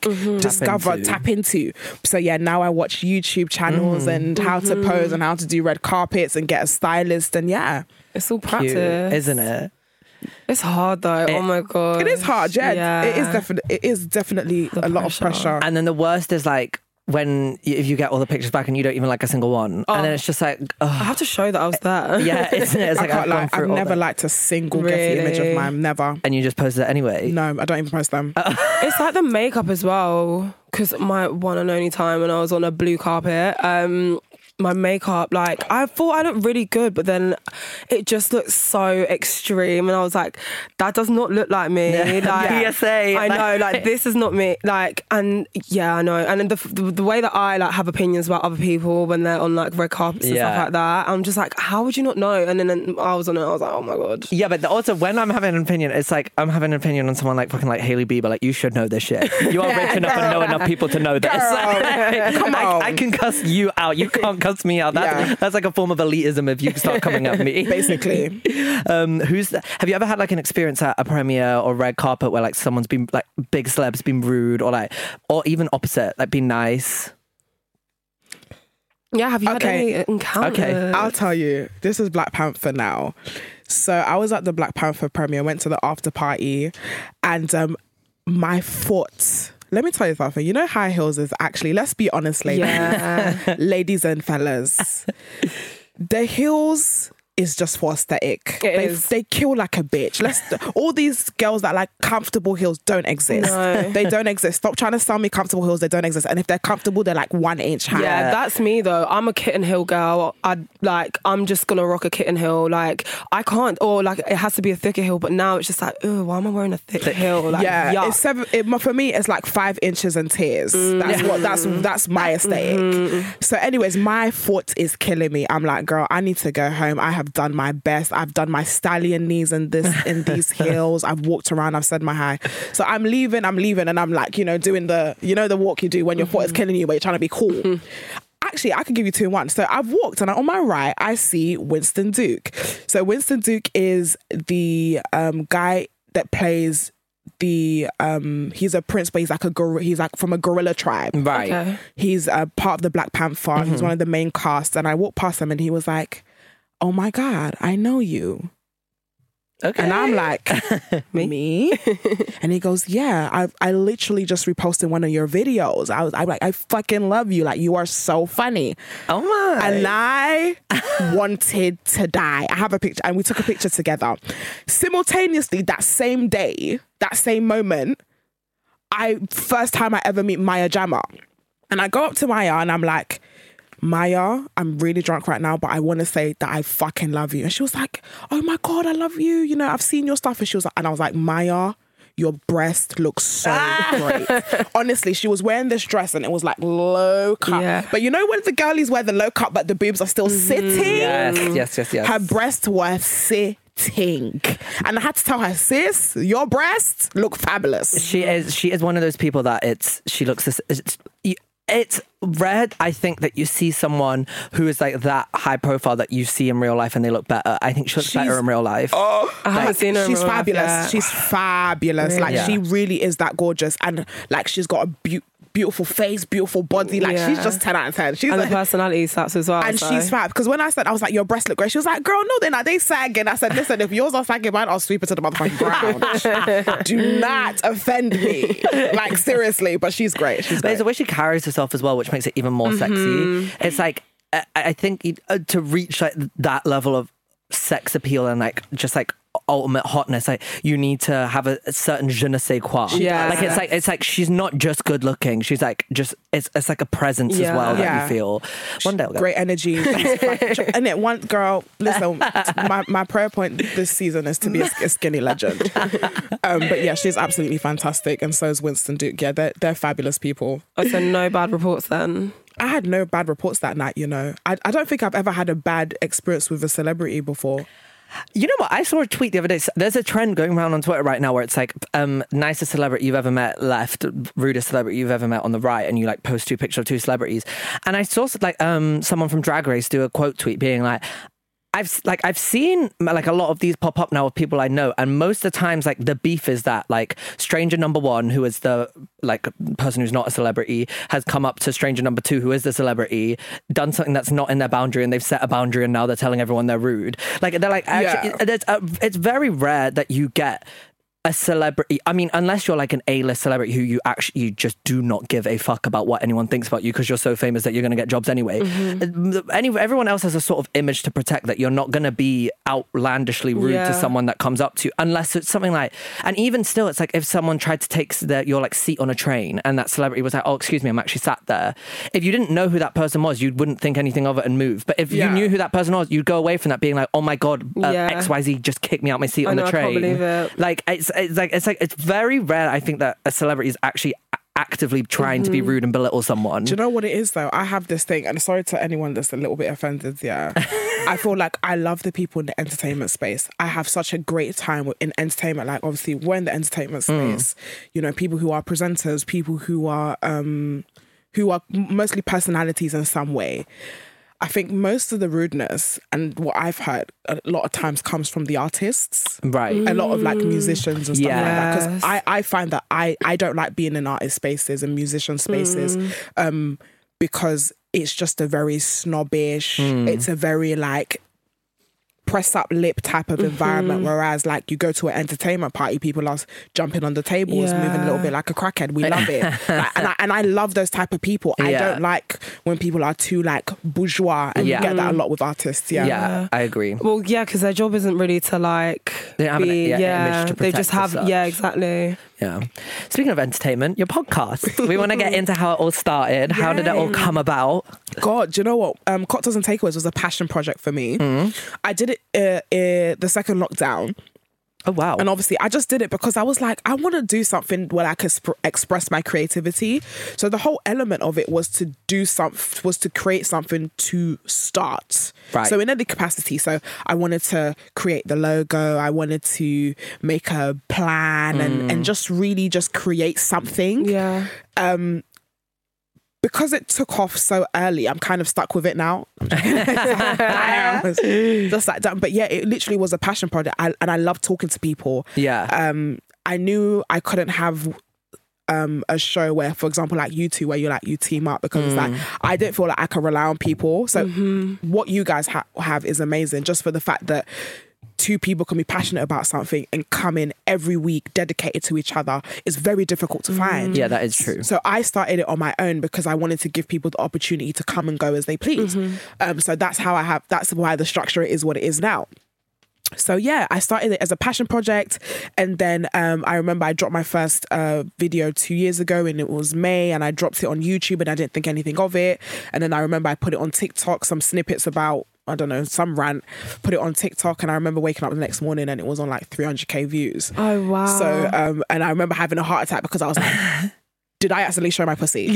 tap into. So yeah, now I watch YouTube channels and how to pose and how to do red carpets and get a stylist, and it's all practice, cute, isn't it? It's hard though. Oh my god, it is hard. Yeah. It is definitely a lot of pressure. And then the worst is like when if you get all the pictures back and you don't even like a single one, and then it's just like, I have to show that I was there. Yeah, isn't it? It's like I've never liked a single Getty image of mine. Never. And you just posted it anyway? No, I don't even post them. It's like the makeup as well, because my one and only time when I was on a blue carpet, my makeup, like I thought I looked really good, but then it just looked so extreme, and I was like, that does not look like me. Like, PSA. I know, like this is not me. Like, and yeah, I know. And then the way that I like have opinions about other people when they're on like red carpets and stuff like that, I'm just like, how would you not know? And then I was on it, I was like, oh my god. Yeah, but also when I'm having an opinion, it's like I'm having an opinion on someone like fucking like Hailey Bieber. Like, you should know this shit. You are rich enough and know enough people to know this. Come on. I can cuss you out. You can't cuss me out. That's like a form of elitism if you start coming at me. Basically. Have you ever had like an experience at a premiere or red carpet where like someone's been like big celebs been rude, or even opposite, like been nice? Yeah, have you had any encounters? Okay, I'll tell you. This is Black Panther now. So I was at the Black Panther premiere, went to the after party, and my foot... Let me tell you something. You know, high heels is actually, let's be honest, ladies and fellas, the heels is just for aesthetic. They kill like a bitch. All these girls that like comfortable heels don't exist. No. They don't exist. Stop trying to sell me comfortable heels. They don't exist. And if they're comfortable, they're like 1 inch high. Yeah, that's me though. I'm a kitten heel girl. I'm just gonna rock a kitten heel. Like I can't, or like it has to be a thicker heel. But now it's just like, oh, why am I wearing a thick heel? Like, it's for me. It's like 5 inches and tears. That's my aesthetic. So, anyways, my foot is killing me. I'm like, girl, I need to go home. I have done my best. I've done my stallion knees in these heels. I've walked around. I've said my hi. So I'm leaving, and I'm like, doing the walk you do when your foot is killing you, but you're trying to be cool. Actually, I can give you 2 in 1. So I've walked, and on my right, I see Winston Duke. So Winston Duke is the guy that plays he's a prince, but he's like from a gorilla tribe. Right. Okay. He's part of the Black Panther. He's one of the main cast. And I walked past him and he was like, "Oh my God, I know you." Okay. And I'm like, me? And he goes, "Yeah, I literally just reposted one of your videos. I'm like, I fucking love you. Like, you are so funny." Oh my. And I wanted to die. I have a picture, and we took a picture together. Simultaneously, that same day, that same moment, first time I ever meet Maya Jama. And I go up to Maya and I'm like, "Maya, I'm really drunk right now, but I want to say that I fucking love you." And she was like, "Oh my God, I love you. You know, I've seen your stuff." And she was like, and I was like, "Maya, your breast looks so great." Honestly, she was wearing this dress and it was like low cut. Yeah. But you know when the girlies wear the low cut, but the boobs are still sitting? Yes. Her breasts were sitting. And I had to tell her, "Sis, your breasts look fabulous." She is one of those people that it's rare, I think, that you see someone who is like that high profile that you see in real life and they look better. I think she looks better in real life. I haven't seen her in She's real life fabulous. yet. She's fabulous. Really? Like, Yeah. she really is that gorgeous. And like, she's got a beautiful face, beautiful body. Like, she's just 10 out of 10. She's And like, the personality slaps as well. and so. she's fab. Because when I said, I was like, "Your breasts look great," she was like, "Girl, no, they're not. They sagging." I said, "Listen, if yours are sagging, mine, I'll sweep it to the motherfucking ground." Do not offend me. Like, seriously. But she's great. She's But great. it's the way she carries herself as well, which makes it even more sexy. It's like, I think to reach like that level of sex appeal and like just like ultimate hotness, like you need to have a certain je ne sais quoi. Yeah. Like it's like she's not just good looking. She's like just it's like a presence as Yeah. well that Yeah. you feel. One day I'll go. Great energy. And it one girl, listen, my prayer point this season is to be a skinny legend. But yeah, she's absolutely fantastic. And so is Winston Duke. Yeah, they're fabulous people. Oh, so no bad reports then. I had no bad reports that night, you know. I don't think I've ever had a bad experience with a celebrity before. You know what? I saw a tweet the other day. There's a trend going around on Twitter right now where it's like, nicest celebrity you've ever met left, rudest celebrity you've ever met on the right, and you like post two pictures of two celebrities. And I saw like someone from Drag Race do a quote tweet being like, I've seen like a lot of these pop up now with people I know, and most of the times like the beef is that like stranger number one, who is the like person who's not a celebrity, has come up to stranger number two, who is the celebrity, done something that's not in their boundary, and they've set a boundary, and now they're telling everyone they're rude. Like they're like, actually, it's very rare that you get a celebrity. I mean, unless you're like an A-list celebrity who you just do not give a fuck about what anyone thinks about you because you're so famous that you're going to get jobs anyway. Everyone else has a sort of image to protect that you're not going to be outlandishly rude to someone that comes up to you, unless it's something like, and even still, it's like if someone tried to take your like seat on a train and that celebrity was like, "Oh, excuse me, I'm actually sat there." If you didn't know who that person was, you wouldn't think anything of it and move. But if you knew who that person was, you'd go away from that being like, "Oh my God, XYZ just kicked me out my seat on the train." I can't believe it. Like it's very rare, I think, that a celebrity is actually actively trying to be rude and belittle someone. Do you know what it is though? I have this thing, and sorry to anyone that's a little bit offended, I feel like I love the people in the entertainment space. I have such a great time in entertainment. Like, obviously, we're in the entertainment space. You know, people who are presenters, people who are mostly personalities in some way. I think most of the rudeness and what I've heard a lot of times comes from the artists. Right. A lot of like musicians and stuff like that. Yes. Because I find that I don't like being in artist spaces and musician spaces because it's just a very snobbish, it's a very like press up lip type of environment, whereas like you go to an entertainment party, people are jumping on the tables, moving a little bit like a crackhead. We love it. and I love those type of people. I don't like when people are too like bourgeois, and you get that a lot with artists. Yeah, I agree. Well, yeah, because their job isn't really to like They don't have an image to they just protect as have such. exactly. Yeah. Speaking of entertainment, your podcast. We want to get into how it all started. How did it all come about? God, do you know what? Cocktails and Takeaways was a passion project for me. I did it the second lockdown. Oh, wow. And obviously, I just did it because I was like, I want to do something where I could express my creativity. So the whole element of it was to create something to start. Right. So in any capacity. So I wanted to create the logo. I wanted to make a plan and just really just create something. Yeah. Because it took off so early, I'm kind of stuck with it now. Just like that. But yeah, it literally was a passion project. And I love talking to people. Yeah. I knew I couldn't have a show where, for example, like you two, where you team up, because it's like I didn't feel like I could rely on people. So what you guys have is amazing, just for the fact that two people can be passionate about something and come in every week dedicated to each other is very difficult to find. Yeah, that is true. So I started it on my own because I wanted to give people the opportunity to come and go as they please. So that's why the structure is what it is now. So yeah, I started it as a passion project, and then I remember I dropped my first video 2 years ago, and it was May, and I dropped it on YouTube, and I didn't think anything of it. And then I remember I put it on TikTok, some snippets about, I don't know, some rant, put it on TikTok, and I remember waking up the next morning and it was on like 300k views. Oh wow. So and I remember having a heart attack because I was like, did I accidentally show my pussy?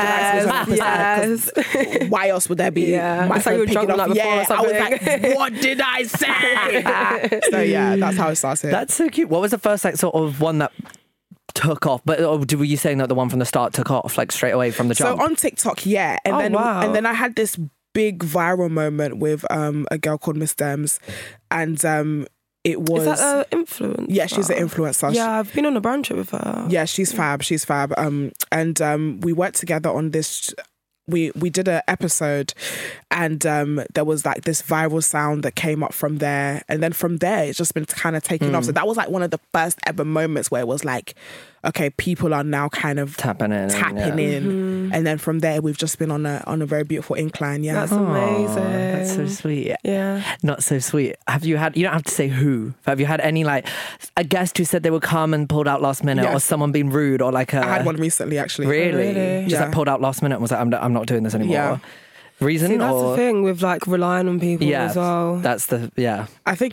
Yes. Why else would there be? My it's like you were drunk like before or something. I was like, what did I say? So yeah, that's how it started. That's so cute. What was the first like sort of one that took off? But were you saying that the one from the start took off like straight away from the jump? So on TikTok, yeah. And then I had this big viral moment with a girl called Miss Dems, and it was... Is that an influencer? Yeah, she's an influencer. Yeah, I've been on a brand trip with her. Yeah, she's fab. She's fab. And we worked together on this... We did an episode, and there was like this viral sound that came up from there. And then from there, it's just been kind of taking off. So that was like one of the first ever moments where it was like, okay, people are now kind of tapping in. And then from there, we've just been on a very beautiful incline. Yeah. That's amazing. That's so sweet. Yeah. Not so sweet. Have you had, you don't have to say who, have you had any like a guest who said they would come and pulled out last minute, or someone being rude, or like I had one recently actually. Really? Just like pulled out last minute and was like, I'm not doing this anymore. Yeah. Reason? See, that's or... the thing with like relying on people as well. That's the, I think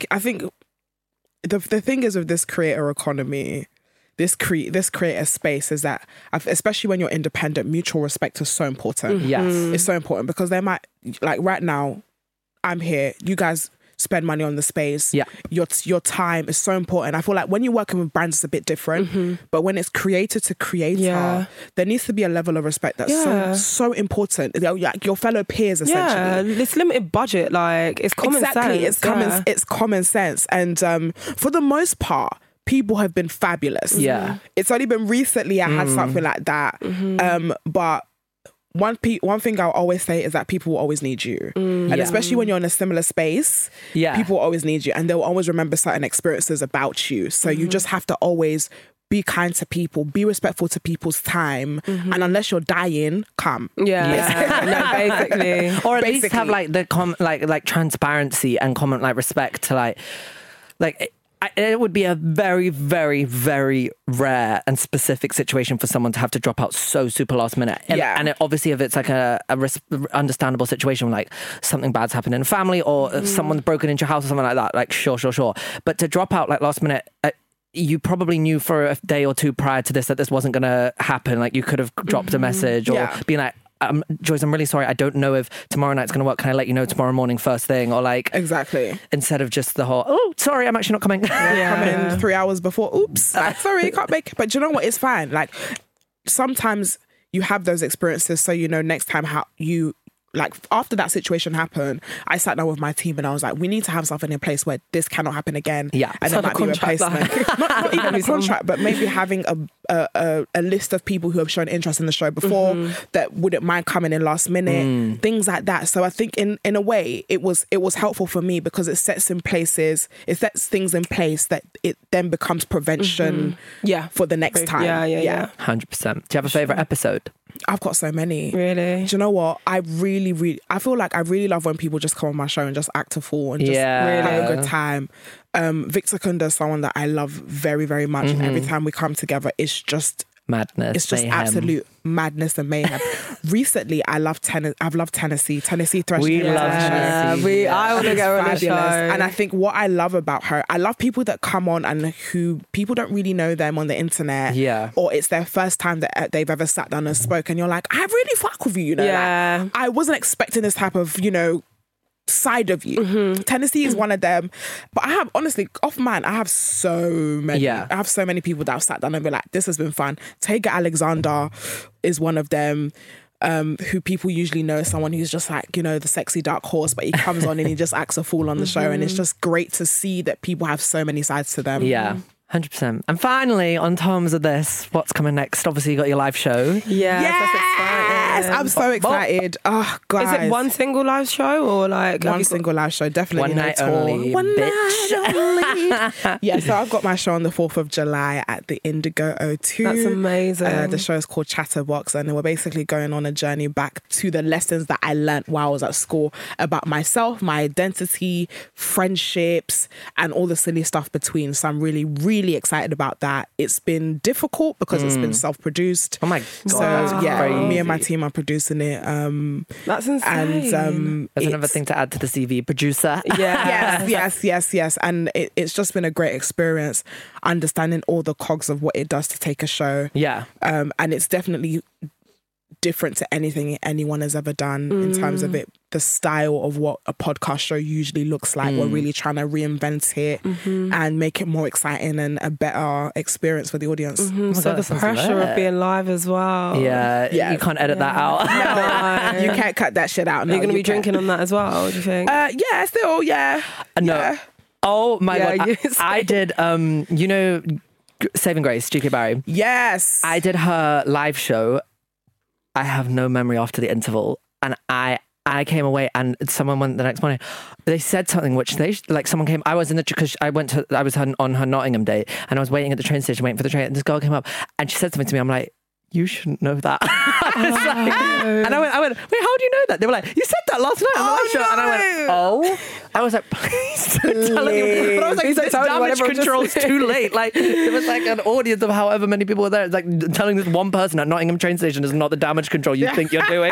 the thing is with this creator economy, this creator space, is that, especially when you're independent, mutual respect is so important. Yes. It's so important because they might, like right now, I'm here, you guys spend money on the space. Yeah. Your time is so important. I feel like when you're working with brands, it's a bit different. But when it's creator to creator, there needs to be a level of respect that's so important. Your fellow peers, essentially. Yeah, it's limited budget. Like, it's common sense. It's common sense. And for the most part, people have been fabulous. Yeah. It's only been recently I had something like that. But one thing I'll always say is that people will always need you. And especially when you're in a similar space, people will always need you, and they'll always remember certain experiences about you. So you just have to always be kind to people, be respectful to people's time, and unless you're dying, come. Basically. Or at least have like the like transparency and common like respect to like it would be a very, very, very rare and specific situation for someone to have to drop out so super last minute. And obviously, if it's like a understandable situation, like something bad's happened in a family, or someone's broken into your house or something like that, like sure. But to drop out like last minute, you probably knew for a day or two prior to this that this wasn't going to happen. Like you could have dropped a message or been like, Joyce, I'm really sorry. I don't know if tomorrow night's going to work. Can I let you know tomorrow morning first thing? Or like... Exactly. Instead of just the whole, oh, sorry, I'm actually not coming. Come in 3 hours before. Oops. Sorry, can't make it. But do you know what? It's fine. Like, sometimes you have those experiences so you know next time how you... Like, after that situation happened, I sat down with my team and I was like, we need to have something in place where this cannot happen again. Yeah. And there might be a replacement. Not even a contract, but maybe having a list of people who have shown interest in the show before that wouldn't mind coming in last minute, things like that. So I think in a way it was helpful for me because it sets things in place that it then becomes prevention for the next time. Yeah. 100%. Do you have a favourite episode? I've got so many. Really? Do you know what? I feel like I really love when people just come on my show and just act a fool and just have a good time. Victor Kunda is someone that I love very, very much. And every time we come together, it's just madness. It's just mayhem. Absolute madness and mayhem. Recently, I've loved Tennessee Thresh. We love Tennessee. I want to go on the show. And I think what I love about her, I love people that come on and who people don't really know them on the internet. Yeah. Or it's their first time that they've ever sat down and spoke, and you're like, I really fuck with you, you know? Yeah. Like, I wasn't expecting this type of, side of you. Tennessee is one of them. But I have, honestly, I have so many. Yeah. I have so many people that have sat down and be like, this has been fun. Tega Alexander is one of them. Who people usually know as someone who's just like, the sexy dark horse, but he comes on and he just acts a fool on the show, and it's just great to see that people have so many sides to them. Yeah. 100%. And finally, on terms of this, what's coming next? Obviously, you got your live show. Yes, I'm so excited. Oh, guys. Is it one single live show or like one single live show? Definitely One night tour. only, One bitch. night only. Yeah, so I've got my show on the 4th of July at the Indigo O2. That's amazing. The show is called Chatterbox, and we're basically going on a journey back to the lessons that I learned while I was at school about myself, my identity, friendships, and all the silly stuff between. So I'm really, really excited about that. It's been difficult because it's been self-produced. Oh my God. So that's yeah, crazy. me and my team are producing it. That's insane. And There's another thing to add to the CV. Producer. yes. And it's just been a great experience understanding all the cogs of what it does to take a show. Yeah. And it's definitely different to anything anyone has ever done in terms of it, the style of what a podcast show usually looks like. We're really trying to reinvent it and make it more exciting and a better experience for the audience. Oh So God, the that sounds pressure lit. of being live as well. Yeah, you can't edit that out. No. You can't cut that shit out. Are you going to be drinking on that as well, do you think? Yeah, still, yeah. No. Yeah. Oh my Yeah, God. you I did, you know, Saving Grace, G.K. Barry. Yes. I did her live show. I have no memory after the interval. And I came away and someone went the next morning. They said something which someone came. I was in the, because I was on her Nottingham date and I was waiting at the train station waiting for the train. And this girl came up and she said something to me. I'm like, you shouldn't know that. And I went, wait, how do you know that? They were like, you said that last night on the live show. And I went, oh. I was like, please don't tell anyone. But I was like, this damage control's too late. Like, there was like an audience of however many people were there. It's like telling this one person at Nottingham train station is not the damage control you think you're doing.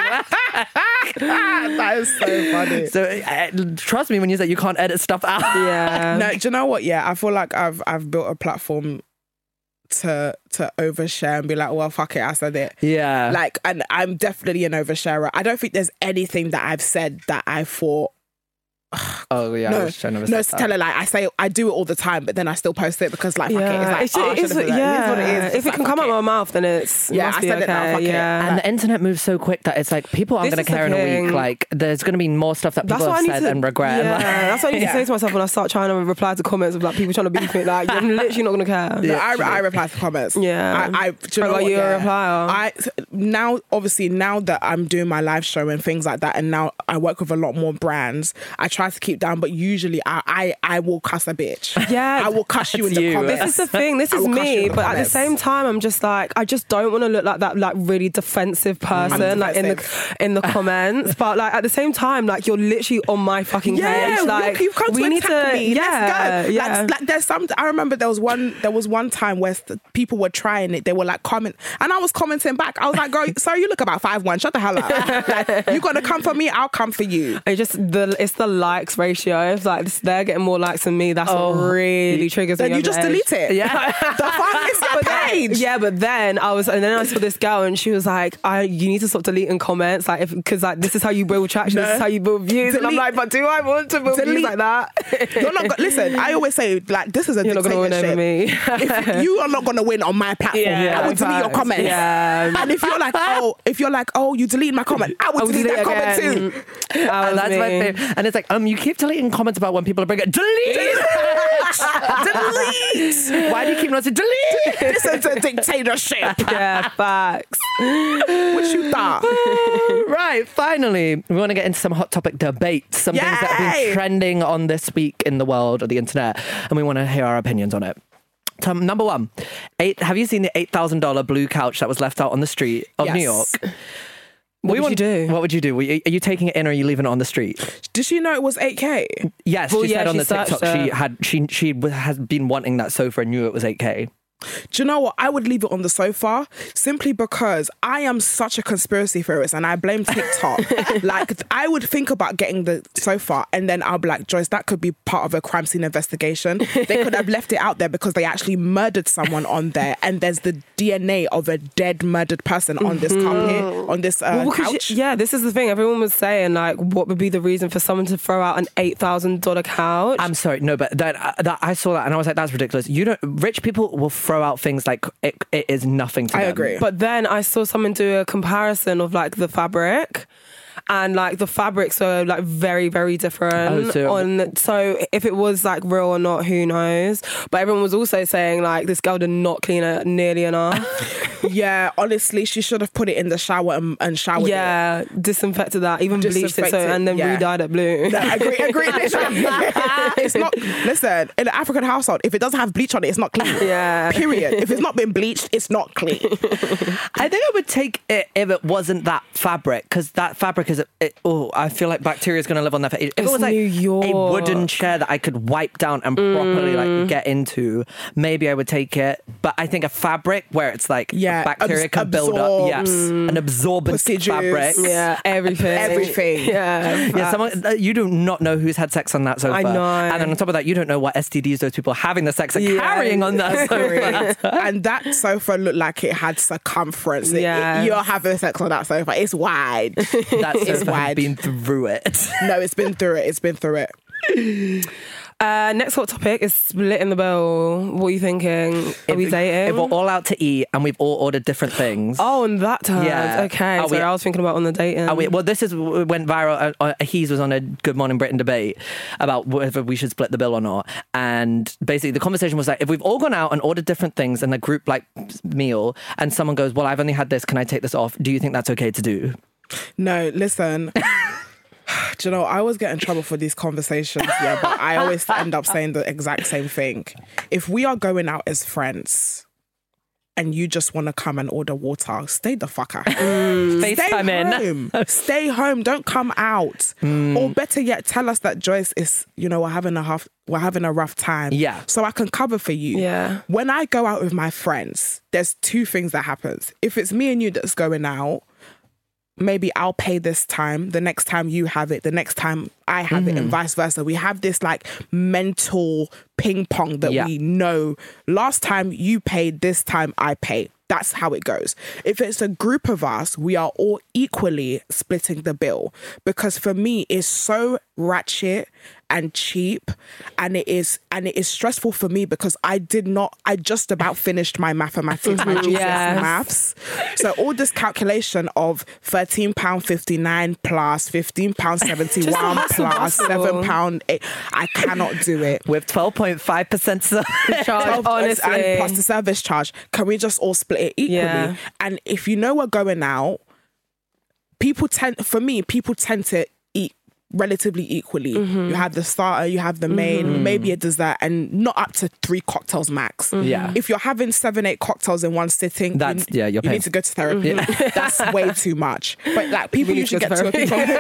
That is so funny. So trust me when you say you can't edit stuff out. Yeah. No, do you know what? Yeah, I feel like I've built a platform to overshare and be like, well, fuck it, I said it. Yeah. Like, and I'm definitely an oversharer. I don't think there's anything that I've said that I thought, Oh yeah, no, I was trying to no, to tell her, like, I do it all the time, but then I still post it because, like, fuck it. It's like, It is what it is. If it can come out my mouth, then it's must be I said it now, okay. fuck it. Yeah. And the internet moves so quick that it's like people aren't This going to is care in the a week. thing. Like there's going to be more stuff that That's people what I have need said to and regret. Yeah, Like, that's what I need to Yeah. say to myself when I start trying to reply to comments of like people trying to beef me. Like, you're literally not going to care. No, I reply to comments. Yeah. Do you know Are what? you a replier? Now that I'm doing my live show and things like that, and now I work with a lot more brands, I try to keep down, but usually I will cuss a bitch. Yeah. I will cuss you in That's the you. comments. This is the thing. This I is will cuss you me, in the but at the comments. same time, I'm just like, I just don't want to look like that, like really defensive person, like in the comments. But like at the same time, like you're literally on my fucking Yeah, page. Like you've come to we need attack to, me. yeah, Let's go. yeah. Like there's some. I remember there was one time where people were trying it. They were like comment, and I was commenting back. I was like, "Girl, sorry, you look about 5'1". Shut the hell up. Like, you're gonna come for me, I'll come for you." It's the likes ratio. It's like they're getting more likes than me. That's what really triggers me. Then you over just the edge. delete it. Yeah. The fuck is your page? Yeah, but then I saw this girl and she was like, you need to stop deleting comments, like because like this is how you build traction, this is how you build views. And I'm Delete. like, but do I want to build views like that? You're not. Listen, I always say like this is a You're not gonna win over dictatorship. me. If you are not gonna win on my platform, Yeah, I will delete your facts. comments. Yeah. And if you're like, oh, you deleted my comment, I will delete that comment again. too. and that's my favorite. And it's like, you keep deleting comments about when people are bringing delete. Delete. Why do you keep not saying delete? This is a dictatorship. Yeah, facts. What you thought? Right, finally, we want to get into some hot topic debates, some things that have Yay! been trending on this week in the world of the internet, and we want to hear our opinions on it. Number one, have you seen the $8,000 blue couch that was left out on the street of New York? What would you do? What would you do? Are you taking it in or are you leaving it on the street? Did she know it was 8K? Yes, Well, she yeah, said on she the TikTok searched she has been wanting that sofa and knew it was 8K. Do you know what? I would leave it on the sofa simply because I am such a conspiracy theorist and I blame TikTok. Like, I would think about getting the sofa and then I'll be like, Joyce, that could be part of a crime scene investigation. They could have left it out there because they actually murdered someone on there and there's the DNA of a dead murdered person on this carpet, on this couch. This is the thing. Everyone was saying, like, what would be the reason for someone to throw out an $8,000 couch? I'm sorry, no, but that I saw that and I was like, that's ridiculous. Rich people will throw out things like it is nothing to them. I agree. But then I saw someone do a comparison of like the fabric. and like the fabrics are like very, very different. So if it was like real or not, who knows? But everyone was also saying like this girl did not clean it nearly enough. Yeah, honestly, she should have put it in the shower and showered it. Disinfected that, even bleached it and then re-dyed it blue. No, agree. It's not. Listen, in an African household, if it doesn't have bleach on it, it's not clean. Yeah. Period. If it's not been bleached, it's not clean. I think I would take it if it wasn't that fabric, because that fabric is. I feel like bacteria is going to live on that. If it was like New York. a wooden chair that I could wipe down and properly like get into, maybe I would take it. But I think a fabric where it's like bacteria can build up. Yes, an absorbent fabric. Yeah, everything. Yeah, someone you do not know who's had sex on that sofa. I know. And then on top of that, you don't know what STDs those people having the sex are carrying on that sofa. And that sofa looked like it had circumference. You're having sex on that sofa. It's wide. That sofa has been through it. No, it's been through it. Next hot topic is splitting the bill. What are you thinking? Are we dating? If we're all out to eat and we've all ordered different things. Oh, on that terms. Yeah. Okay. So I was thinking about on the dating. Well, this went viral. He's was on a Good Morning Britain debate about whether we should split the bill or not. And basically the conversation was like, if we've all gone out and ordered different things in a group like meal and someone goes, well, I've only had this, can I take this off? Do you think that's okay to do? No, listen. Do you know, I always get in trouble for these conversations, but I always end up saying the exact same thing. If we are going out as friends and you just want to come and order water, stay the fuck out. Stay home. Don't come out. Or better yet, tell us that Joyce is, we're having a rough time. Yeah. So I can cover for you. Yeah. When I go out with my friends, there's two things that happens. If it's me and you that's going out, maybe I'll pay this time, the next time you have it, the next time I have it, and vice versa. We have this like mental ping pong that we know. Last time you paid, this time I pay. That's how it goes. If it's a group of us, we are all equally splitting the bill. Because for me, it's so ratchet and cheap, and it is stressful for me because I just about finished my mathematics, my GCSE maths. So all this calculation of £13.59 plus £15.71 plus £7, I cannot do it. With 12.5% service charge, honestly. And plus the service charge. Can we just all split it equally? Yeah. And if we're going out, people tend to eat relatively equally. You have the starter, you have the main, maybe a dessert, and not up to 3 cocktails max. Yeah. If you're having 7-8 cocktails in one sitting, you need to go to therapy. That's way too much. But like people usually get to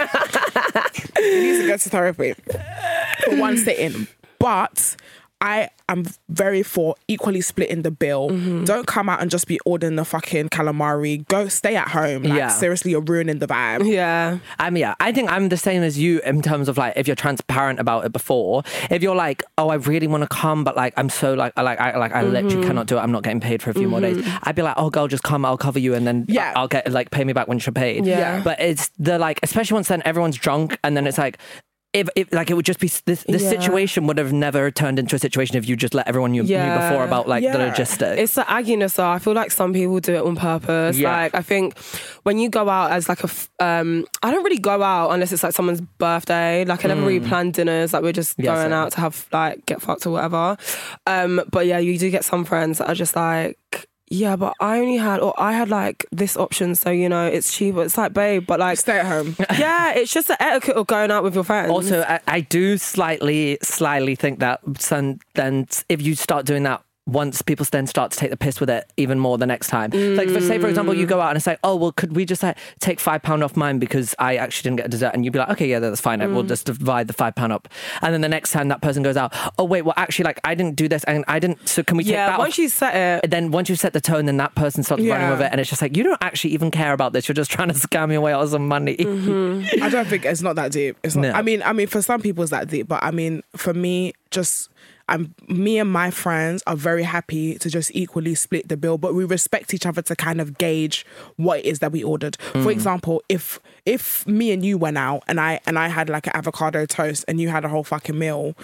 you need to go to therapy for one sitting. But I am very for equally splitting the bill. Don't come out and just be ordering the fucking calamari. Go stay at home. Seriously, you're ruining the vibe. Yeah. I think I'm the same as you in terms of like, if you're transparent about it before. If you're like, oh, I really want to come, but like I'm so I literally cannot do it. I'm not getting paid for a few more days. I'd be like, oh, girl, just come. I'll cover you, and then I'll get like pay me back when you're paid. Yeah. But it's the like, especially once then everyone's drunk, and then it's like, If like it would just be this situation would have never turned into a situation if you just let everyone you knew before about like the logistics. It's the agginess. So I feel like some people do it on purpose. Yeah. Like I think when you go out as like I don't really go out unless it's like someone's birthday. Like I never really plan dinners. Like we're just going out to have like get fucked or whatever. But yeah, you do get some friends that are just like, yeah, but I had like this option, so it's cheaper. It's like, babe, but like stay at home. Yeah, it's just the etiquette of going out with your friends. Also, I do slyly think that then if you start doing that, once people then start to take the piss with it even more the next time. Like, say, for example, you go out and it's like, oh, well, could we just like take £5 off mine because I actually didn't get a dessert? And you'd be like, okay, yeah, that's fine. We'll just divide the £5 up. And then the next time that person goes out, oh, wait, well, actually, like, I didn't do this and I didn't, so can we take that off? Once you set it. Then once you set the tone, then that person starts running with it. And it's just like, you don't actually even care about this. You're just trying to scam your way out of some money. I don't think it's not that deep. It's not. No. I mean, for some people it's that deep, but I mean, for me, me and my friends are very happy to just equally split the bill, but we respect each other to kind of gauge what it is that we ordered. For example, if me and you went out and I had like an avocado toast and you had a whole fucking meal,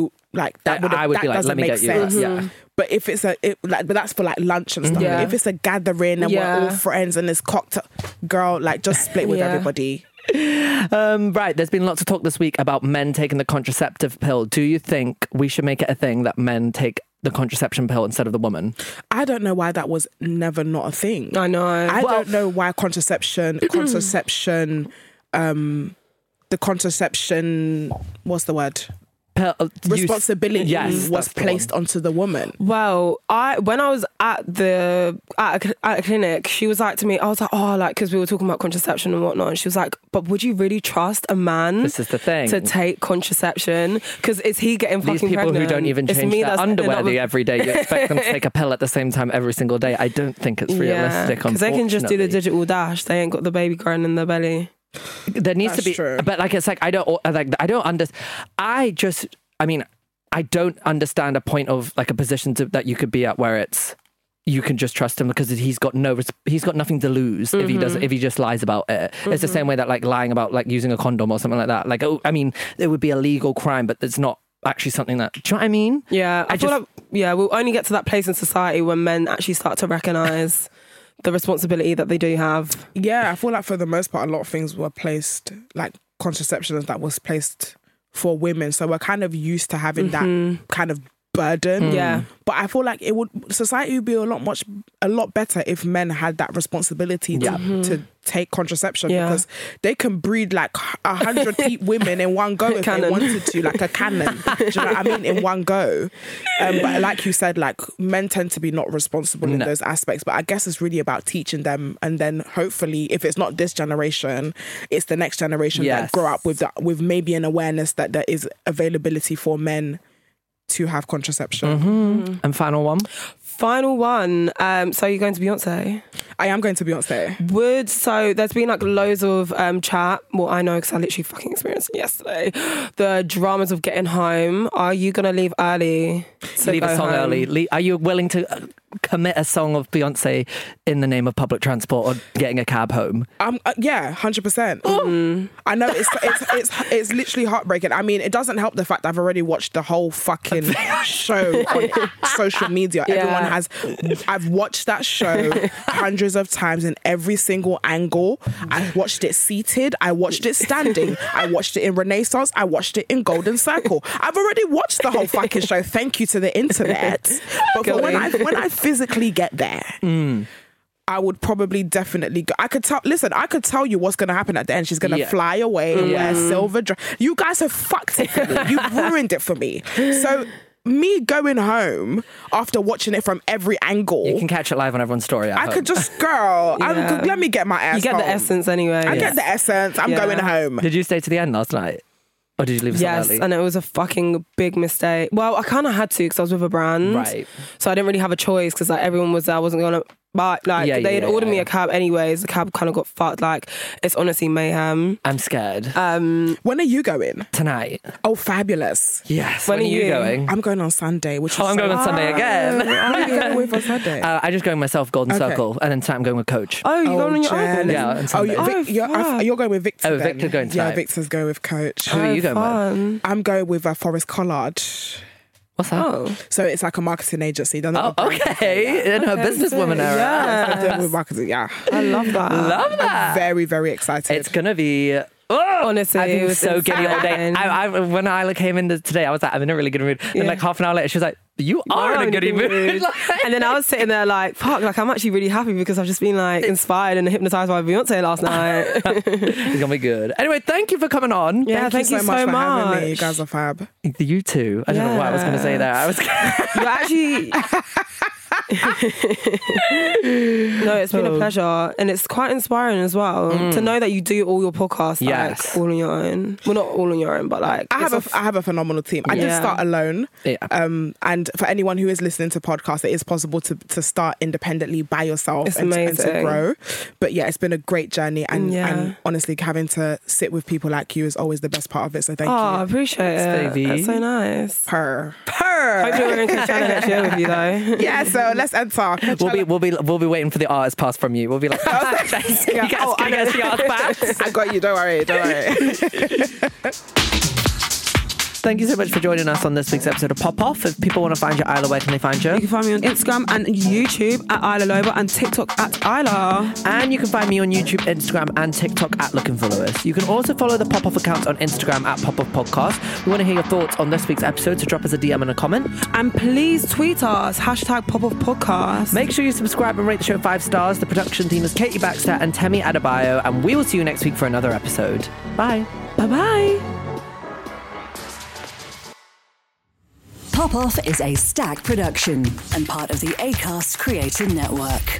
I would be like, let me get you that. Yeah. But if it's but that's for like lunch and stuff. If it's a gathering and we're all friends and it's cocktail, girl, like just split with everybody. Right, there's been lots of talk this week about men taking the contraceptive pill. Do you think we should make it a thing that men take the contraception pill instead of the woman? I don't know why that was never not a thing. I know. I don't know why the contraception, what's the word? Responsibility was placed onto the woman. Well, when I was at a clinic, she was like to me, I was like, oh, like, because we were talking about contraception and whatnot, and she was like, but would you really trust a man? This is the thing. To take contraception? Because is he getting fucking pregnant? These people pregnant? who don't even change their underwear every day, you expect them to take a pill at the same time every single day. I don't think it's realistic, because they can just do the digital dash. They ain't got the baby growing in their belly. There needs to be, true. But like, it's like, I don't understand. I don't understand a point of like a position that you could be at where it's, you can just trust him because he's got nothing to lose if he just lies about it. It's the same way that like lying about like using a condom or something like that. Like, I mean, it would be a legal crime, but it's not actually something that, do you know what I mean? Yeah. I feel like we'll only get to that place in society when men actually start to recognise the responsibility that they do have. Yeah, I feel like for the most part, a lot of things were placed, like contraception that was placed for women. So we're kind of used to having that kind of burden. Yeah. But I feel like society would be a lot better if men had that responsibility to take contraception, because they can breed like 100 women in one go if they wanted to, like a cannon. Do you know what I mean? In one go. But like you said, like men tend to be not responsible in those aspects. But I guess it's really about teaching them, and then hopefully, if it's not this generation, it's the next generation that grow up with maybe an awareness that there is availability for men to have contraception. And final one. So you're going to Beyonce? I am going to Beyonce. So there's been like loads of chat. Well, I know because I literally fucking experienced it yesterday. The dramas of getting home. Are you going to leave early? Leave a song early. Are you willing to commit a song of Beyonce in the name of public transport or getting a cab home? Yeah, 100%. I know it's literally heartbreaking. I mean, it doesn't help the fact that I've already watched the whole fucking show on social media. Everyone has. I've watched that show hundreds of times in every single angle. I watched it seated. I watched it standing. I watched it in Renaissance. I watched it in Golden Circle. I've already watched the whole fucking show. Thank you to the internet. But for when I physically get there, I would probably definitely go. I could tell you what's going to happen at the end. She's going to fly away and wear a silver dress. You guys have fucked it for me. You've ruined it for me. So me going home after watching it from every angle. You can catch it live on everyone's story at home. Could just, let me get my ass You get home. the essence anyway. I get the essence. I'm going home. Did you stay to the end last night? Or did you leave Yes, early? and it was a fucking big mistake. Well, I kind of had to because I was with a brand. Right. So I didn't really have a choice because like everyone was there. I wasn't going to... But they had ordered me a cab anyways. The cab kind of got fucked. Like, it's honestly mayhem. I'm scared. When are you going? Tonight. Oh, fabulous. Yes. When are you going? I'm going on Sunday. I'm going on Sunday again. Who are you going with on Sunday? I'm just going myself, Golden Circle. And then tonight I'm going with Coach. Oh, you're going on your own? Yeah, on Sunday. You're going with Victor. Oh, Victor's going tonight. Yeah, Victor's going with Coach. Who are you going with? I'm going with Forrest Collard. What's that? Oh. So it's like a marketing agency. Okay. In her businesswoman era. Yeah. With marketing, yeah. I love that. I'm very, very excited. It's going to be... Honestly, I've been so giddy all day. insane. When Isla came in today, I was like, I'm in a really good mood. And like half an hour later, she was like, you are in a goody mood. And then I was sitting there like, fuck, like I'm actually really happy because I've just been like inspired and hypnotized by Beyonce last night. It's gonna be good. Anyway, thank you for coming on. Yeah, thank you so much for having me. You guys are fab. You too. I don't know what I was gonna say there. You're actually... No, it's been a pleasure, and it's quite inspiring as well to know that you do all your podcasts like all on your own. Well, not all on your own, but like I have a phenomenal team. I did start alone, and for anyone who is listening to podcasts, it is possible to start independently by yourself and to grow. But yeah, it's been a great journey, and honestly, having to sit with people like you is always the best part of it. So thank you. I appreciate it. Baby. That's so nice. Purr. Hopefully we're in Coachella next year with you though. Yeah, so let's enter. We'll be waiting for the artist pass from you. We'll be like, you guys the artist pass. I got you. Don't worry. Thank you so much for joining us on this week's episode of Pop Off. If people want to find you, Isla, where can they find you? You can find me on Instagram and YouTube at Isla Loba and TikTok at Isla. And you can find me on YouTube, Instagram and TikTok at Looking for Lewis. You can also follow the Pop Off accounts on Instagram at Pop Off Podcast. We want to hear your thoughts on this week's episode, so drop us a DM and a comment. And please tweet us, hashtag Pop Off Podcast. Make sure you subscribe and rate the show 5 stars. The production team is Katie Baxter and Temi Adebayo, and we will see you next week for another episode. Bye. Bye-bye. Pop Off is a Stack production and part of the Acast Creator Network.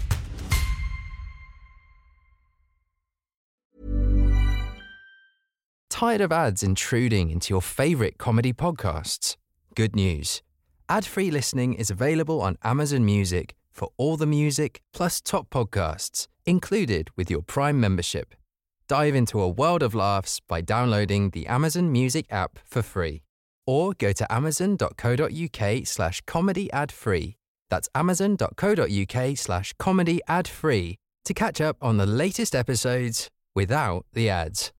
Tired of ads intruding into your favorite comedy podcasts? Good news. Ad-free listening is available on Amazon Music for all the music plus top podcasts included with your Prime membership. Dive into a world of laughs by downloading the Amazon Music app for free. Or go to amazon.co.uk/comedy ad free. That's amazon.co.uk/comedy ad free to catch up on the latest episodes without the ads.